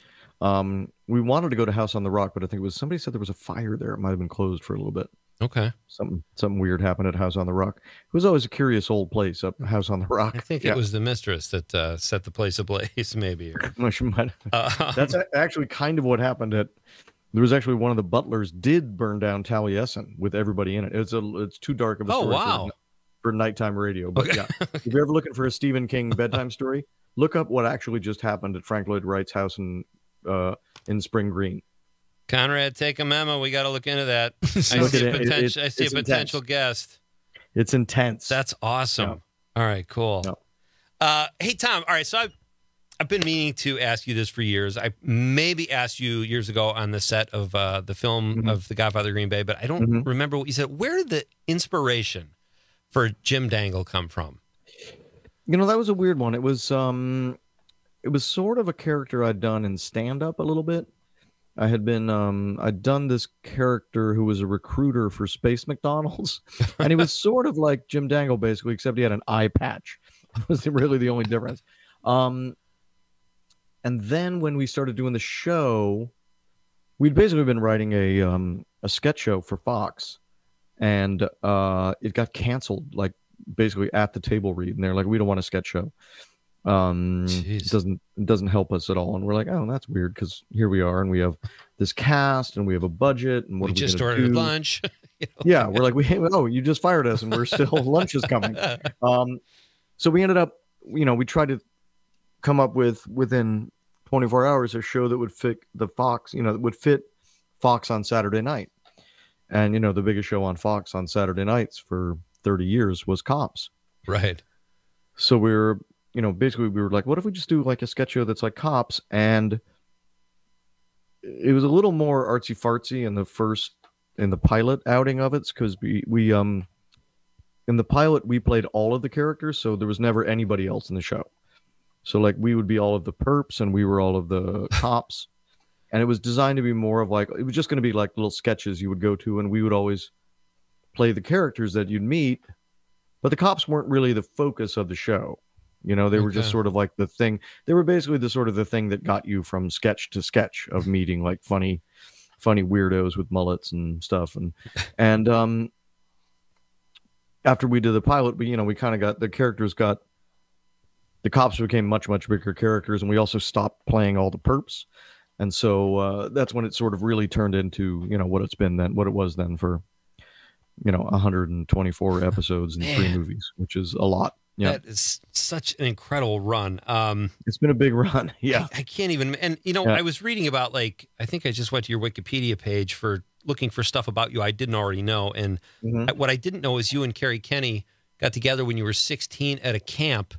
Um, we wanted to go to House on the Rock, but I think it was somebody said there was a fire there. It might have been closed for a little bit. Okay. Something something weird happened at House on the Rock. It was always a curious old place up House on the Rock. I think Yeah. it was the mistress that uh, set the place ablaze, maybe. Or, Well, she might- Uh, That's a- actually kind of what happened at. There was actually one of the butlers did burn down Taliesin with everybody in it. It's a it's too dark of a Oh, story wow. for, for nighttime radio. But Okay. yeah, if you're ever looking for a Stephen King bedtime story, look up what actually just happened at Frank Lloyd Wright's house in uh, in Spring Green. Conrad, take a memo. We got to look into that. I Look see, a, at it. It- potential, it- I see a it's potential intense. guest. It's intense. That's awesome. Yeah. All right, cool. Uh, hey, Tom. All right, so I've, I've been meaning to ask you this for years. I maybe asked you years ago on the set of uh, the film Mm-hmm. of The Godfather of Green Bay, but I don't Mhm. remember what you said. Where did the inspiration for Jim Dangle come from? You know, that was a weird one. It was um it was sort of a character I'd done in stand up a little bit. I had been um I'd done this character who was a recruiter for Space McDonald's. And he was sort of like Jim Dangle basically, except he had an eye patch. That was really the only difference. Um and then when we started doing the show, we'd basically been writing a um a sketch show for Fox, and uh it got canceled like basically at the table read, and they're like, we don't want a sketch show. Um it doesn't it doesn't help us at all. And we're like, oh, that's weird, because here we are and we have this cast and we have a budget, and what We are we just gonna ordered do? lunch. You know? Yeah, we're like, we oh, you just fired us and we're still lunch is coming. Um so we ended up, you know, we tried to come up with within twenty-four hours a show that would fit the Fox, you know, that would fit Fox on Saturday night. And you know, the biggest show on Fox on Saturday nights for thirty years was Cops. Right. So we were, you know, basically we were like, what if we just do like a sketch show that's like Cops? And it was a little more artsy fartsy in the first, in the pilot outing of it, because we, we, um, in the pilot, we played all of the characters. So there was never anybody else in the show. So like we would be all of the perps and we were all of the cops. And it was designed to be more of like, it was just going to be like little sketches you would go to, and we would always play the characters that you'd meet, but the cops weren't really the focus of the show. You know, they were just Okay. sort of like the thing. They were basically the sort of the thing that got you from sketch to sketch of meeting like funny, funny weirdos with mullets and stuff. And, and, um, after we did the pilot, we, you know, we kind of got, the characters got, the cops became much, much bigger characters, and we also stopped playing all the perps. And so, uh, that's when it sort of really turned into, you know, what it's been then, what it was then for, you know, one hundred twenty-four episodes and three Man. movies, which is a lot. Yeah. That is such an incredible run. Um, It's been a big run. Yeah. I, I can't even. And, you know, Yeah. I was reading about, like, I think I just went to your Wikipedia page for looking for stuff about you I didn't already know. And Mhm. I- what I didn't know is you and Carrie Kenny got together when you were sixteen at a camp.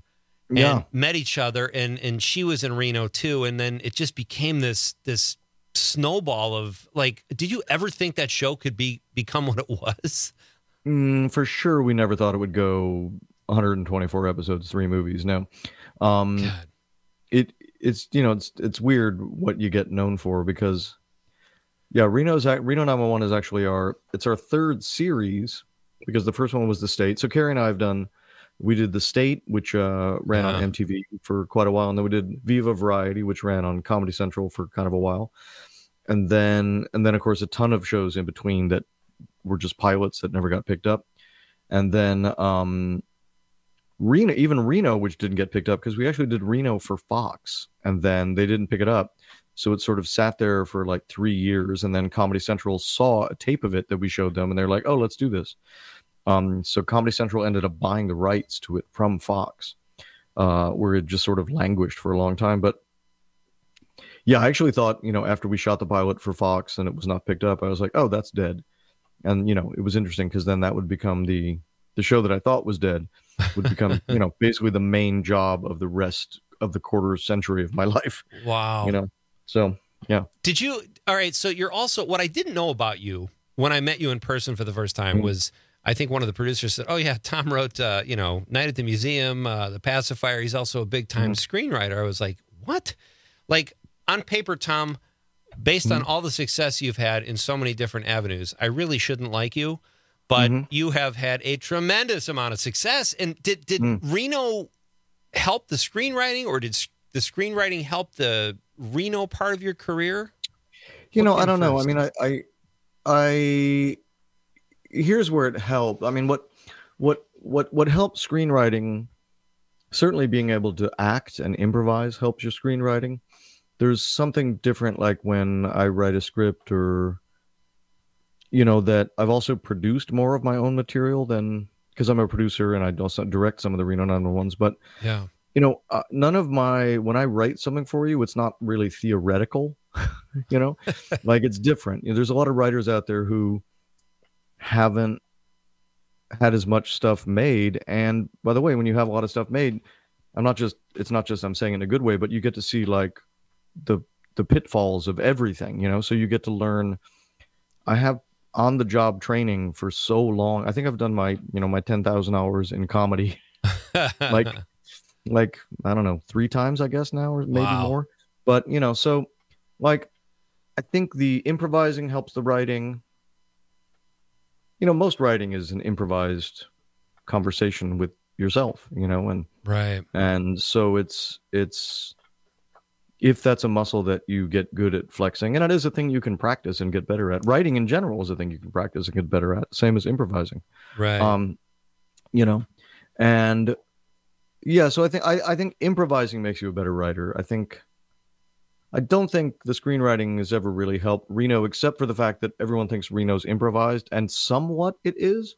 and Yeah. met each other, and and she was in Reno too, and then it just became this this snowball of like, did you ever think that show could be become what it was? Mm, for sure, we never thought it would go one hundred twenty-four episodes, three movies. No, um, it it's you know it's it's weird what you get known for because, yeah, Reno's ac- Reno nine one one is actually our it's our third series because the first one was The State. So Carrie and I have done we did The State, which uh, ran on Yeah. M T V for quite a while, and then we did Viva Variety, which ran on Comedy Central for kind of a while, and then and then of course a ton of shows in between that were just pilots that never got picked up. And then um, Reno, even Reno, which didn't get picked up because we actually did Reno for Fox and then they didn't pick it up. So it sort of sat there for like three years. And then Comedy Central saw a tape of it that we showed them and they're like, oh, let's do this. Um, so Comedy Central ended up buying the rights to it from Fox, uh, where it just sort of languished for a long time. But yeah, I actually thought, you know, after we shot the pilot for Fox and it was not picked up, I was like, oh, that's dead. And, you know, it was interesting because then that would become the the show that I thought was dead would become, you know, basically the main job of the rest of the quarter century of my life. Wow. You know, so, yeah. Did you? All right. So you're also, what I didn't know about you when I met you in person for the first time Mm-hmm. was, I think one of the producers said, oh, yeah, Tom wrote, uh, you know, Night at the Museum, uh, The Pacifier. He's also a big time Mm-hmm. screenwriter. I was like, what? Like, on paper, Tom, based on all the success you've had in so many different avenues, I really shouldn't like you, but Mm-hmm. you have had a tremendous amount of success. And did did Mm. Reno help the screenwriting, or did s- the screenwriting help the Reno part of your career? You What know, I came don't know. I first? mean, I, I, I, here's where it helped. I mean, what, what, what, what helped screenwriting, certainly being able to act and improvise helps your screenwriting. There's something different, like when I write a script or, you know, that I've also produced more of my own material than, because I'm a producer and I also direct some of the Reno nine one ones, but Yeah. you know, uh, none of my, when I write something for you, it's not really theoretical, you know, like it's different. You know, there's a lot of writers out there who haven't had as much stuff made. And by the way, when you have a lot of stuff made, I'm not just, it's not just, I'm saying in a good way, but you get to see like the, the pitfalls of everything, you know, so you get to learn. I have on the job training for so long. I think I've done my, you know, my ten thousand hours in comedy, like, like, I don't know, three times, I guess now, or maybe Wow. more. But, you know, so like, I think the improvising helps the writing. You know, most writing is an improvised conversation with yourself, you know, and, Right. and so it's, it's, if that's a muscle that you get good at flexing, and it is a thing you can practice and get better at. Writing in general is a thing you can practice and get better at, same as improvising. Right. Um, you know, and yeah, so I think I, I think improvising makes you a better writer. I think I don't think the screenwriting has ever really helped Reno, except for the fact that everyone thinks Reno's improvised, and somewhat it is.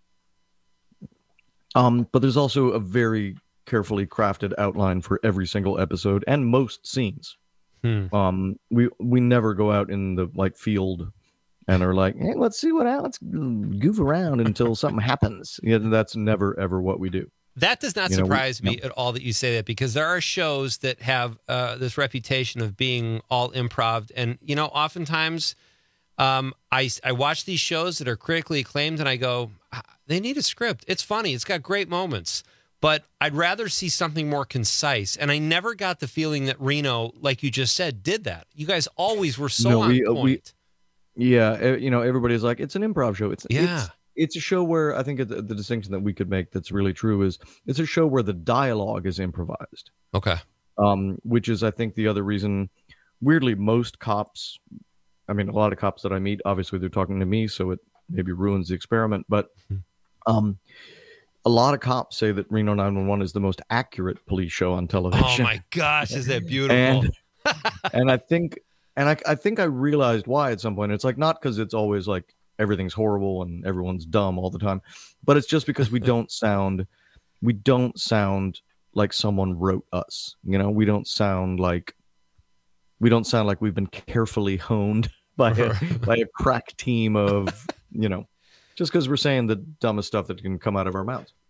Um, but there's also a very carefully crafted outline for every single episode and most scenes. Hmm. Um, we we never go out in the like field and are like, hey, let's see what let's goof around until something happens. Yeah, that's never ever what we do. That does not You know, we- surprise me no. at all that you say that, because there are shows that have uh, this reputation of being all improv. And, you know, oftentimes um, I, I watch these shows that are critically acclaimed and I go, "Ah, they need a script. It's funny. It's got great moments. But I'd rather see something more concise. And I never got the feeling that Reno, like you just said, did that. You guys always were so No, on we, uh, point. we yeah, uh, you know, everybody's like, it's an improv show. It's Yeah. It's, it's a show where I think the, the distinction that we could make that's really true is it's a show where the dialogue is improvised. Okay. Um, which is, I think, the other reason. Weirdly, most cops, I mean, a lot of cops that I meet, obviously they're talking to me, so it maybe ruins the experiment. But um, a lot of cops say that Reno nine one one is the most accurate police show on television. Oh, my gosh. Is that beautiful? and and I think and I, I think I realized why at some point. It's like not because it's always like everything's horrible and everyone's dumb all the time, but it's just because we don't sound we don't sound like someone wrote us. You know, we don't sound like we don't sound like we've been carefully honed by a, by a crack team of, you know, just because we're saying the dumbest stuff that can come out of our mouths.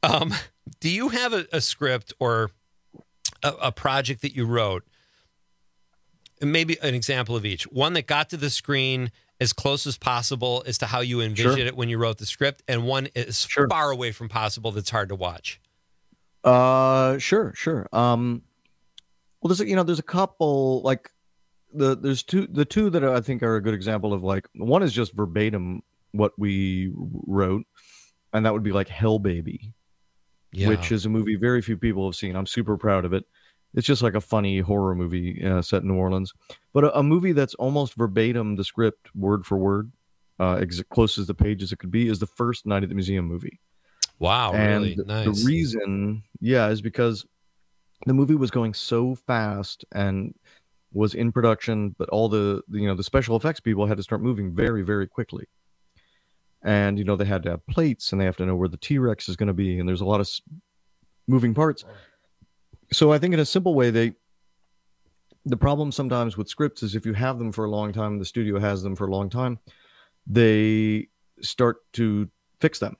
Um, do you have a, a script or a, a project that you wrote? And maybe an example of each. One that got to the screen as close as possible as to how you envisioned Sure. it when you wrote the script, and one is Sure. far away from possible that's hard to watch. Uh, sure, sure. Um, well, there's a, you know, there's a couple like the there's two the two that I think are a good example of like one is just verbatim what we wrote, and that would be like Hell Baby, Yeah. which is a movie very few people have seen. I'm super proud of it. It's just like a funny horror movie uh, set in New Orleans, but a, a movie that's almost verbatim the script word for word, uh, as close as the page as it could be, is the first Night at the Museum movie. Wow, And really the- nice. the reason, yeah, is because the movie was going so fast and was in production, but all the, the you know the special effects people had to start moving very very quickly. And you know they had to have plates, and they have to know where the T-Rex is going to be, and there's a lot of s- moving parts. So I think in a simple way, they the problem sometimes with scripts is if you have them for a long time, the studio has them for a long time, they start to fix them.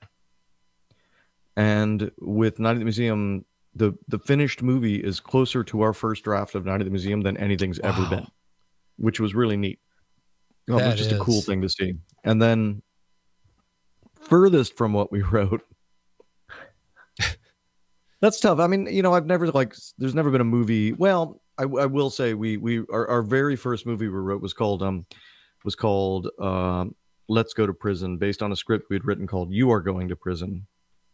And with Night at the Museum, the the finished movie is closer to our first draft of Night at the Museum than anything's ever Wow. been, which was really neat. Oh, it was That just a cool is. thing to see. And then furthest from what we wrote, that's tough. I mean, you know, I've never like, there's never been a movie. Well, I, I will say we we our, our very first movie we wrote was called um was called um Let's Go to Prison, based on a script we'd written called You Are Going to Prison.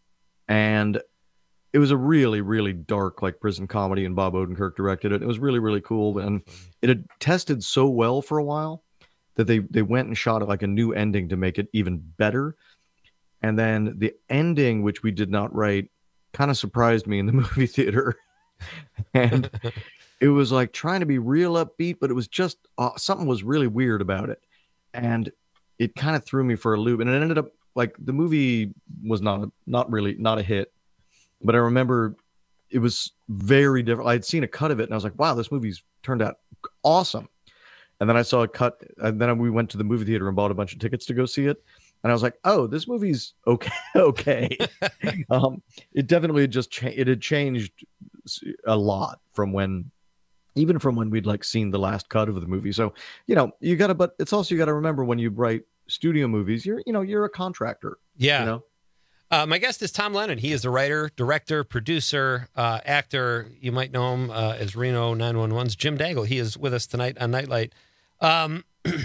And it was a really, really dark, like prison comedy, and Bob Odenkirk directed it. It was really, really cool. And it had tested so well for a while that they, they went and shot like a new ending to make it even better. And then the ending, which we did not write, kind of surprised me in the movie theater. And it was like trying to be real upbeat, but it was just uh, something was really weird about it. And it kind of threw me for a loop. And it ended up like the movie was not a, not really not a hit, but I remember it was very different. I had seen a cut of it and I was like, wow, this movie's turned out awesome. And then I saw a cut, and then we went to the movie theater and bought a bunch of tickets to go see it. And I was like, oh, this movie's okay. okay. um, it definitely had just cha- it had changed a lot from when, even from when we'd like seen the last cut of the movie. So, you know, you gotta, but it's also, you gotta remember when you write studio movies, you're, you know, you're a contractor. Yeah. You know? Uh, my guest is Tom Lennon. He is the writer, director, producer, uh, actor. You might know him uh, as Reno nine one one's Jim Dangle. He is with us tonight on Nightlight. Um,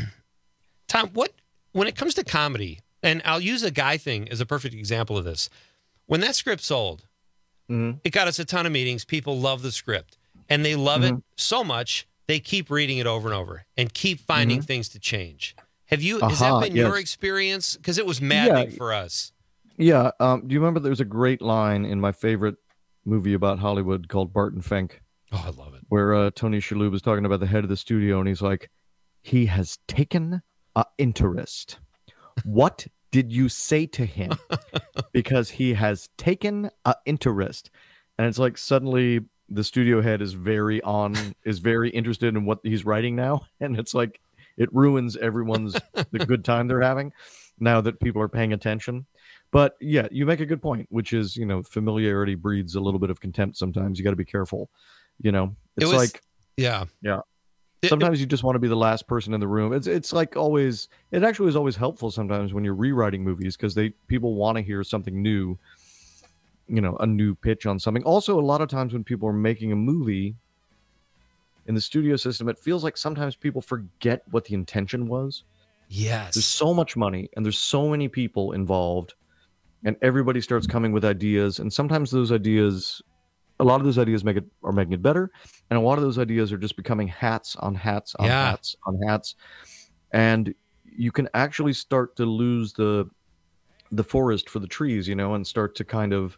Tom, what when it comes to comedy, and I'll use a guy thing as a perfect example of this. When that script sold, mm-hmm. it got us a ton of meetings. People love the script, and they love Mm-hmm. it so much they keep reading it over and over and keep finding Mhm. things to change. Have you? Has Aha, that been your yes. experience? Because it was maddening Yeah. for us. Yeah. Um, do you remember there's a great line in my favorite movie about Hollywood called Barton Fink? Oh, I love it. Where uh, Tony Shalhoub was talking about the head of the studio, and he's like, he has taken a interest. What did you say to him? Because he has taken a interest. And it's like suddenly the studio head is very on, is very interested in what he's writing now. And it's like, it ruins everyone's, the good time they're having now that people are paying attention. But yeah, you make a good point, which is, you know, familiarity breeds a little bit of contempt sometimes. You got to be careful. You know, it's It was- like, Yeah. yeah. Sometimes you just want to be the last person in the room. It's it's like always. It actually is always helpful sometimes when you're rewriting movies because they people want to hear something new. You know, a new pitch on something. Also, a lot of times when people are making a movie in the studio system, it feels like sometimes people forget what the intention was. Yes. There's so much money and there's so many people involved, and everybody starts coming with ideas. And sometimes those ideas, a lot of those ideas make it are making it better, and a lot of those ideas are just becoming hats on hats on Yeah. hats on hats, and you can actually start to lose the the forest for the trees, you know, and start to kind of,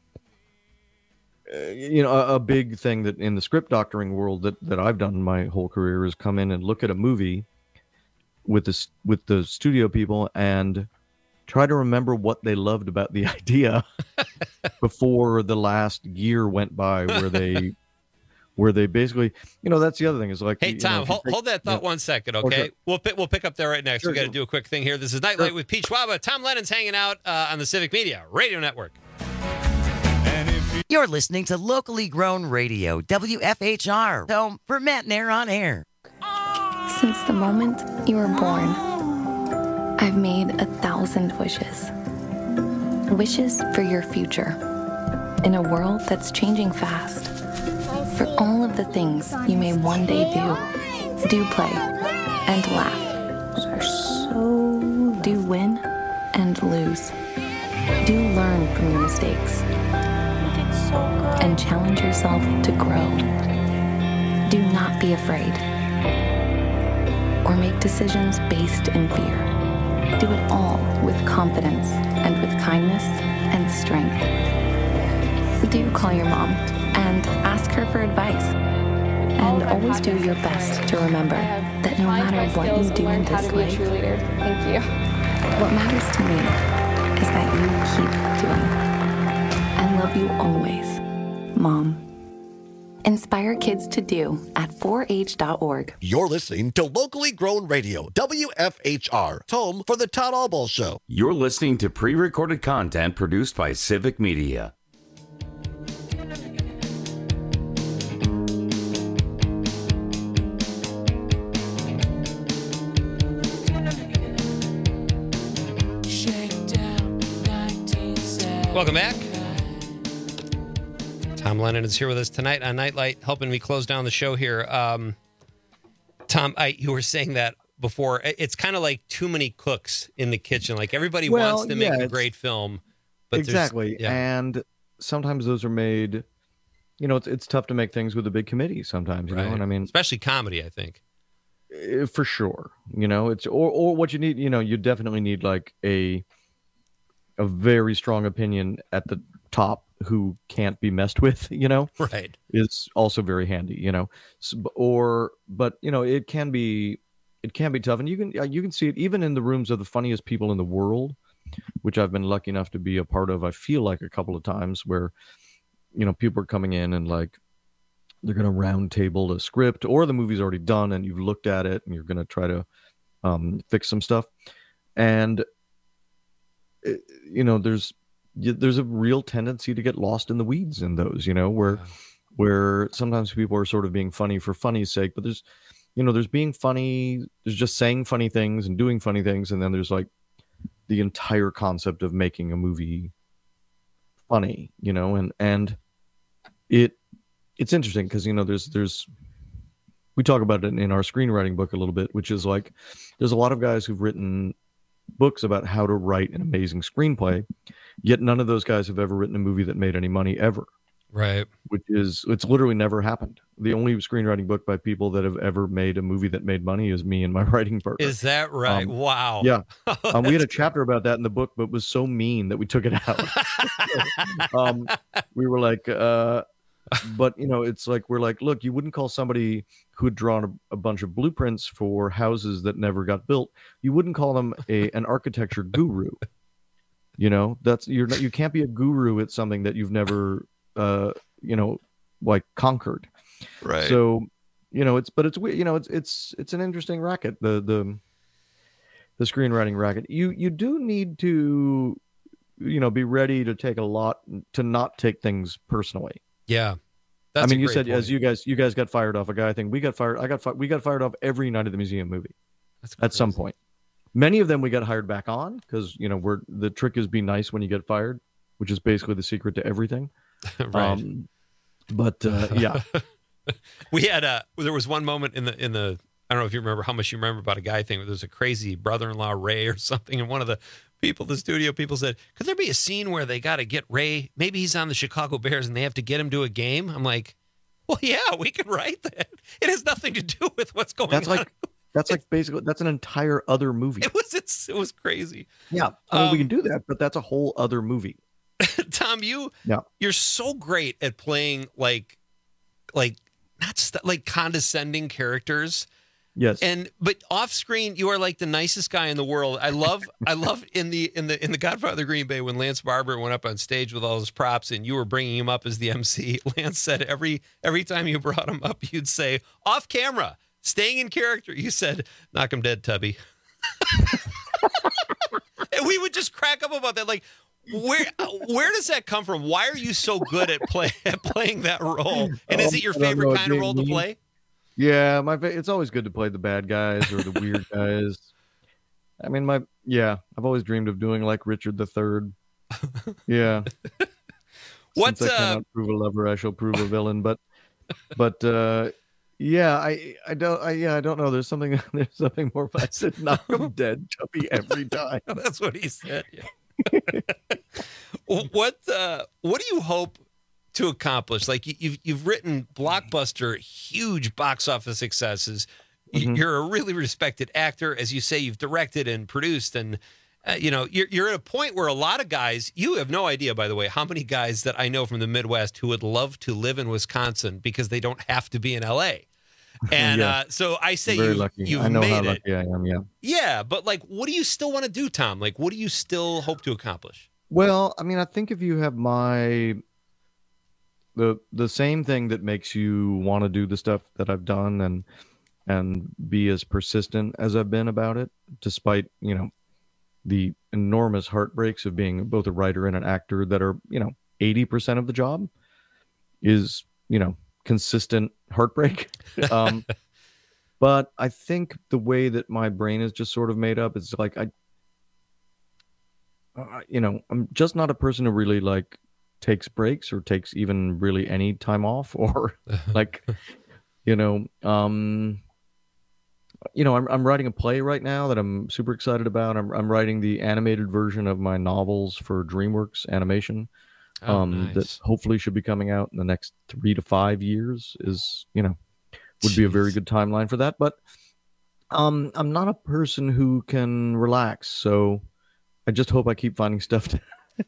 uh, you know, a, a big thing that in the script doctoring world that that I've done my whole career is come in and look at a movie with this with the studio people and try to remember what they loved about the idea before the last year went by where they where they basically, you know, that's the other thing is like, Hey, you know, Tom, if you hold, take- hold that thought yeah. one second, Oh, okay? sure. We'll pick, we'll pick up there right next. Sure, we got to sure. do a quick thing here. This is Nightlight Sure. with Pete Schwaba. Tom Lennon's hanging out uh, on the Civic Media Radio Network. You're listening to locally grown radio, W F H R, home for Matt Nair on air. Since the moment you were born, I've made a thousand wishes. Wishes for your future. In a world that's changing fast. For all of the things you may one day do. Do play and laugh. So do win and lose. Do learn from your mistakes. And challenge yourself to grow. Do not be afraid. Or make decisions based in fear. Do it all with confidence and with kindness and strength. Do call your mom and ask her for advice. And always do your best to remember that no matter what you do in this life, thank you. What matters to me is that you keep doing. I love you always, Mom. Inspire kids to do at four H dot org. You're listening to locally grown radio, W F H R, home for the Todd Albaugh Show. You're listening to pre-recorded content produced by Civic Media. Welcome back. Tom Lennon is here with us tonight on Nightlight, helping me close down the show here. Um, Tom, I, you were saying that before. It's kind of like too many cooks in the kitchen. Like everybody Well, wants to yeah, make a it's- great film, but there's- exactly. yeah. And sometimes those are made, you know, it's it's tough to make things with a big committee sometimes, you know, Right. and I mean, especially comedy, I think. eh, for sure, you know, it's or or what you need, you know, you definitely need like a a very strong opinion at the top who can't be messed with, you know, Right. is also very handy, you know, S or but you know, it can be it can be tough, and you can uh, you can see it even in the rooms of the funniest people in the world, which I've been lucky enough to be a part of. I feel like a couple of times where, you know, people are coming in and like they're going to round table a script, or the movie's already done and you've looked at it and you're going to try to um, fix some stuff, and it, you know, there's y- there's a real tendency to get lost in the weeds in those, you know, where where sometimes people are sort of being funny for funny's sake, but there's, you know, there's being funny, there's just saying funny things and doing funny things, and then there's like the entire concept of making a movie funny, you know, and and it it's interesting because, you know, there's there's we talk about it in our screenwriting book a little bit, which is like there's a lot of guys who've written books about how to write an amazing screenplay, yet none of those guys have ever written a movie that made any money ever. Right. Which is, it's literally never happened. The only screenwriting book by people that have ever made a movie that made money is me and my writing partner. Is that right? Um, Wow. Yeah. Um, we had a chapter about that in the book, but it was so mean that we took it out. um, we were like, uh, but you know, it's like, we're like, look, you wouldn't call somebody who had drawn a, a bunch of blueprints for houses that never got built, you wouldn't call them a an architecture guru. You know, that's, you're not, you can't be a guru at something that you've never, uh, you know, like conquered. Right. So, you know, it's, but it's, we- you know, it's, it's, it's an interesting racket. The, the, the screenwriting racket. You, you do need to, you know, be ready to take a lot, to not take things personally. Yeah. I That's mean, a you great said point. as you guys, you guys got fired off a guy. I think we got fired. I got fi- we got fired off every Night at the Museum movie at some point. Many of them we got hired back on because, you know, we're, the trick is be nice when you get fired, which is basically the secret to everything. Right. Um, but uh, yeah, we had a there was one moment in the in the I don't know if you remember how much you remember about a guy thing where there's a crazy brother-in-law Ray or something, and one of the people in the studio people said, could there be a scene where they got to get Ray, maybe he's on the Chicago Bears and they have to get him to a game? I'm like, well, yeah, we can write that. It has nothing to do with what's going that's on. like that's like basically that's an entire other movie. It was it's, it was crazy. Yeah, I mean, we Um, can do that, but that's a whole other movie. Tom, you Yeah. you're so great at playing like like not st- like condescending characters. Yes. And but off screen you are like the nicest guy in the world. I love I love in the in the in the Godfather of Green Bay when Lance Barber went up on stage with all his props and you were bringing him up as the M C. Lance said every every time you brought him up you'd say off camera, staying in character. You said knock him dead, Tubby. And we would just crack up about that like where where does that come from? Why are you so good at play at playing that role? And is it your favorite kind of role to play? Yeah, my fa- it's always good to play the bad guys or the weird guys. I mean, my yeah, I've always dreamed of doing like Richard the Third. Yeah. What's Since I uh, cannot prove a lover, I shall prove a villain. But, but uh, yeah, I I don't I, yeah I don't know. There's something there's something more. I said knock 'em dead, Tuppy, every time. That's what he said. Yeah. what uh, what do you hope to accomplish? Like you, you've you've written blockbuster, huge box office successes. Mm-hmm. You're a really respected actor, as you say. You've directed and produced, and uh, you know you're you're at a point where a lot of guys. You have no idea, by the way, how many guys that I know from the Midwest who would love to live in Wisconsin because they don't have to be in L A. And Yeah. uh, so I say Very you, lucky. you've I know made how it. lucky I am. Yeah. Yeah, but like, what do you still want to do, Tom? Like, what do you still hope to accomplish? Well, I mean, I think if you have my the the same thing that makes you want to do the stuff that I've done and and be as persistent as I've been about it, despite, you know, the enormous heartbreaks of being both a writer and an actor that are, you know, eighty percent of the job is, you know, consistent heartbreak. Um, but I think the way that my brain is just sort of made up, it's like, I, uh, you know, I'm just not a person who really like takes breaks or takes even really any time off or like, you know, um, you know, I'm I'm writing a play right now that I'm super excited about. I'm I'm writing the animated version of my novels for DreamWorks Animation. Oh, um, nice. That hopefully should be coming out in the next three to five years. Is you know, would be a very good timeline for that. But um, I'm not a person who can relax, so I just hope I keep finding stuff to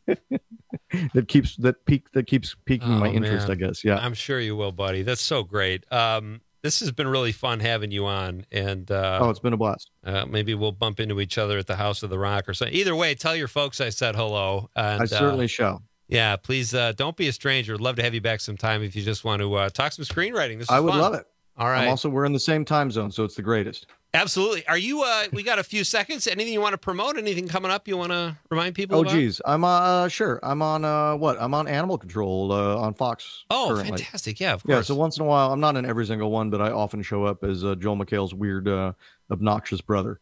that keeps that peak that keeps piquing my Oh, interest. man. I guess. Yeah. I'm sure you will, buddy. That's so great. Um, this has been really fun having you on, and uh, oh, it's been a blast. Uh, maybe we'll bump into each other at the House of the Rock or something. Either way, tell your folks I said hello. And, I certainly uh, shall. Yeah, please uh, don't be a stranger. I'd love to have you back sometime if you just want to uh, talk some screenwriting. This is I would fun. love it. All right. I'm also we're in the same time zone, so it's the greatest. Absolutely. Are you? Uh, we got a few seconds. Anything you want to promote? Anything coming up you want to remind people Oh, about? geez. I'm uh sure. I'm on uh what? I'm on Animal Control uh, on Fox. Oh, currently. fantastic. Yeah, of Yeah. course. So once in a while, I'm not in every single one, but I often show up as uh, Joel McHale's weird, uh, obnoxious brother.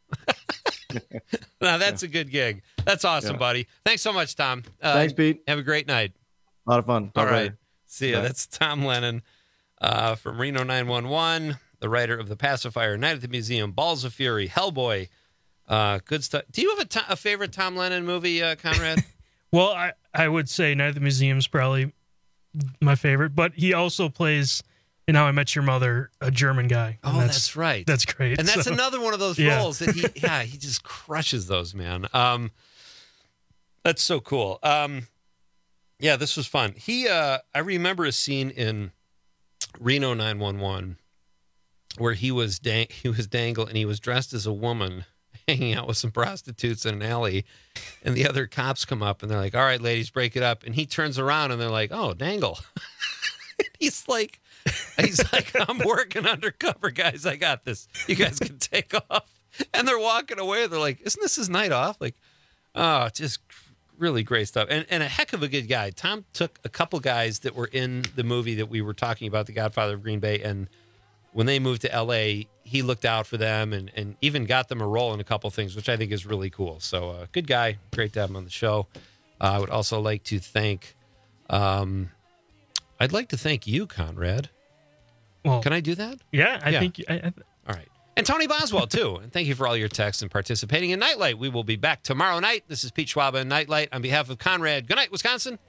Now, that's a good gig. That's awesome, Yeah. buddy. Thanks so much, Tom. Uh, Thanks, Pete. Have a great night. A lot of fun. All Talk right. later. See ya. Bye. That's Tom Lennon uh, from Reno nine one one, the writer of The Pacifier, Night at the Museum, Balls of Fury, Hellboy. Uh, good stuff. Do you have a, to- a favorite Tom Lennon movie, uh, Conrad? Well, I, I would say Night at the Museum is probably my favorite, but he also plays in How I Met Your Mother a German guy. and Oh, that's, right. That's great. And that's So, another one of those yeah. roles that he, yeah, he just crushes those, man. Um, that's so cool. Um, yeah, this was fun. He, uh, I remember a scene in Reno nine one one where he was dang- he was dangle and he was dressed as a woman hanging out with some prostitutes in an alley, and the other cops come up and they're like, "All right, ladies, break it up." And he turns around and they're like, "Oh, dangle." He's like, he's like, "I'm working undercover, guys. I got this. You guys can take off." And they're walking away. They're like, "Isn't this his night off?" Like, oh, just really great stuff. And and a heck of a good guy. Tom took a couple guys that were in the movie that we were talking about, The Godfather of Green Bay, and when they moved to L A, he looked out for them and, and even got them a role in a couple things, which I think is really cool. So, uh, good guy. Great to have him on the show. Uh, I would also like to thank, um, I'd like to thank you, Conrad. Well, Can I do that? Yeah, I Yeah. think. I, I, All right. And Tony Boswell, too. And thank you for all your texts and participating in Nightlight. We will be back tomorrow night. This is Pete Schwab in Nightlight on behalf of Conrad. Good night, Wisconsin.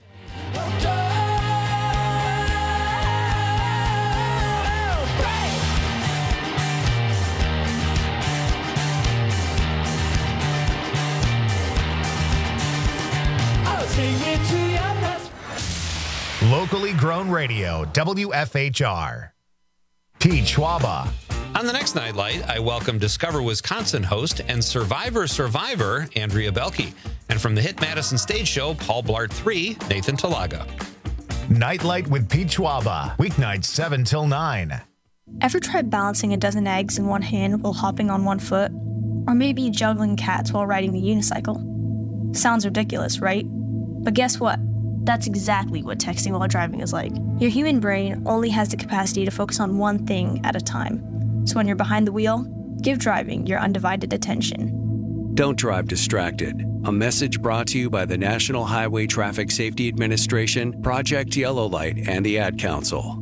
Locally grown radio, W F H R. Pete Schwaba. On the next Nightlight, I welcome Discover Wisconsin host and Survivor Survivor, Andrea Belke. And from the hit Madison Stage Show, Paul Blart three, Nathan Talaga. Nightlight with Pete Schwaba. Weeknights seven till nine. Ever tried balancing a dozen eggs in one hand while hopping on one foot? Or maybe juggling cats while riding the unicycle? Sounds ridiculous, right? But guess what? That's exactly what texting while driving is like. Your human brain only has the capacity to focus on one thing at a time. So when you're behind the wheel, give driving your undivided attention. Don't drive distracted. A message brought to you by the National Highway Traffic Safety Administration, Project Yellow Light, and the Ad Council.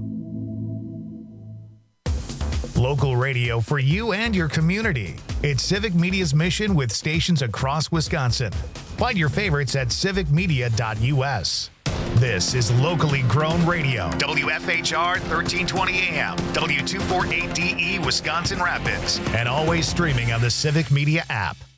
Local radio for you and your community. It's Civic Media's mission with stations across Wisconsin. Find your favorites at civic media dot u s. This is locally grown radio. W F H R thirteen twenty A M, W two forty-eight D E Wisconsin Rapids, and always streaming on the Civic Media app.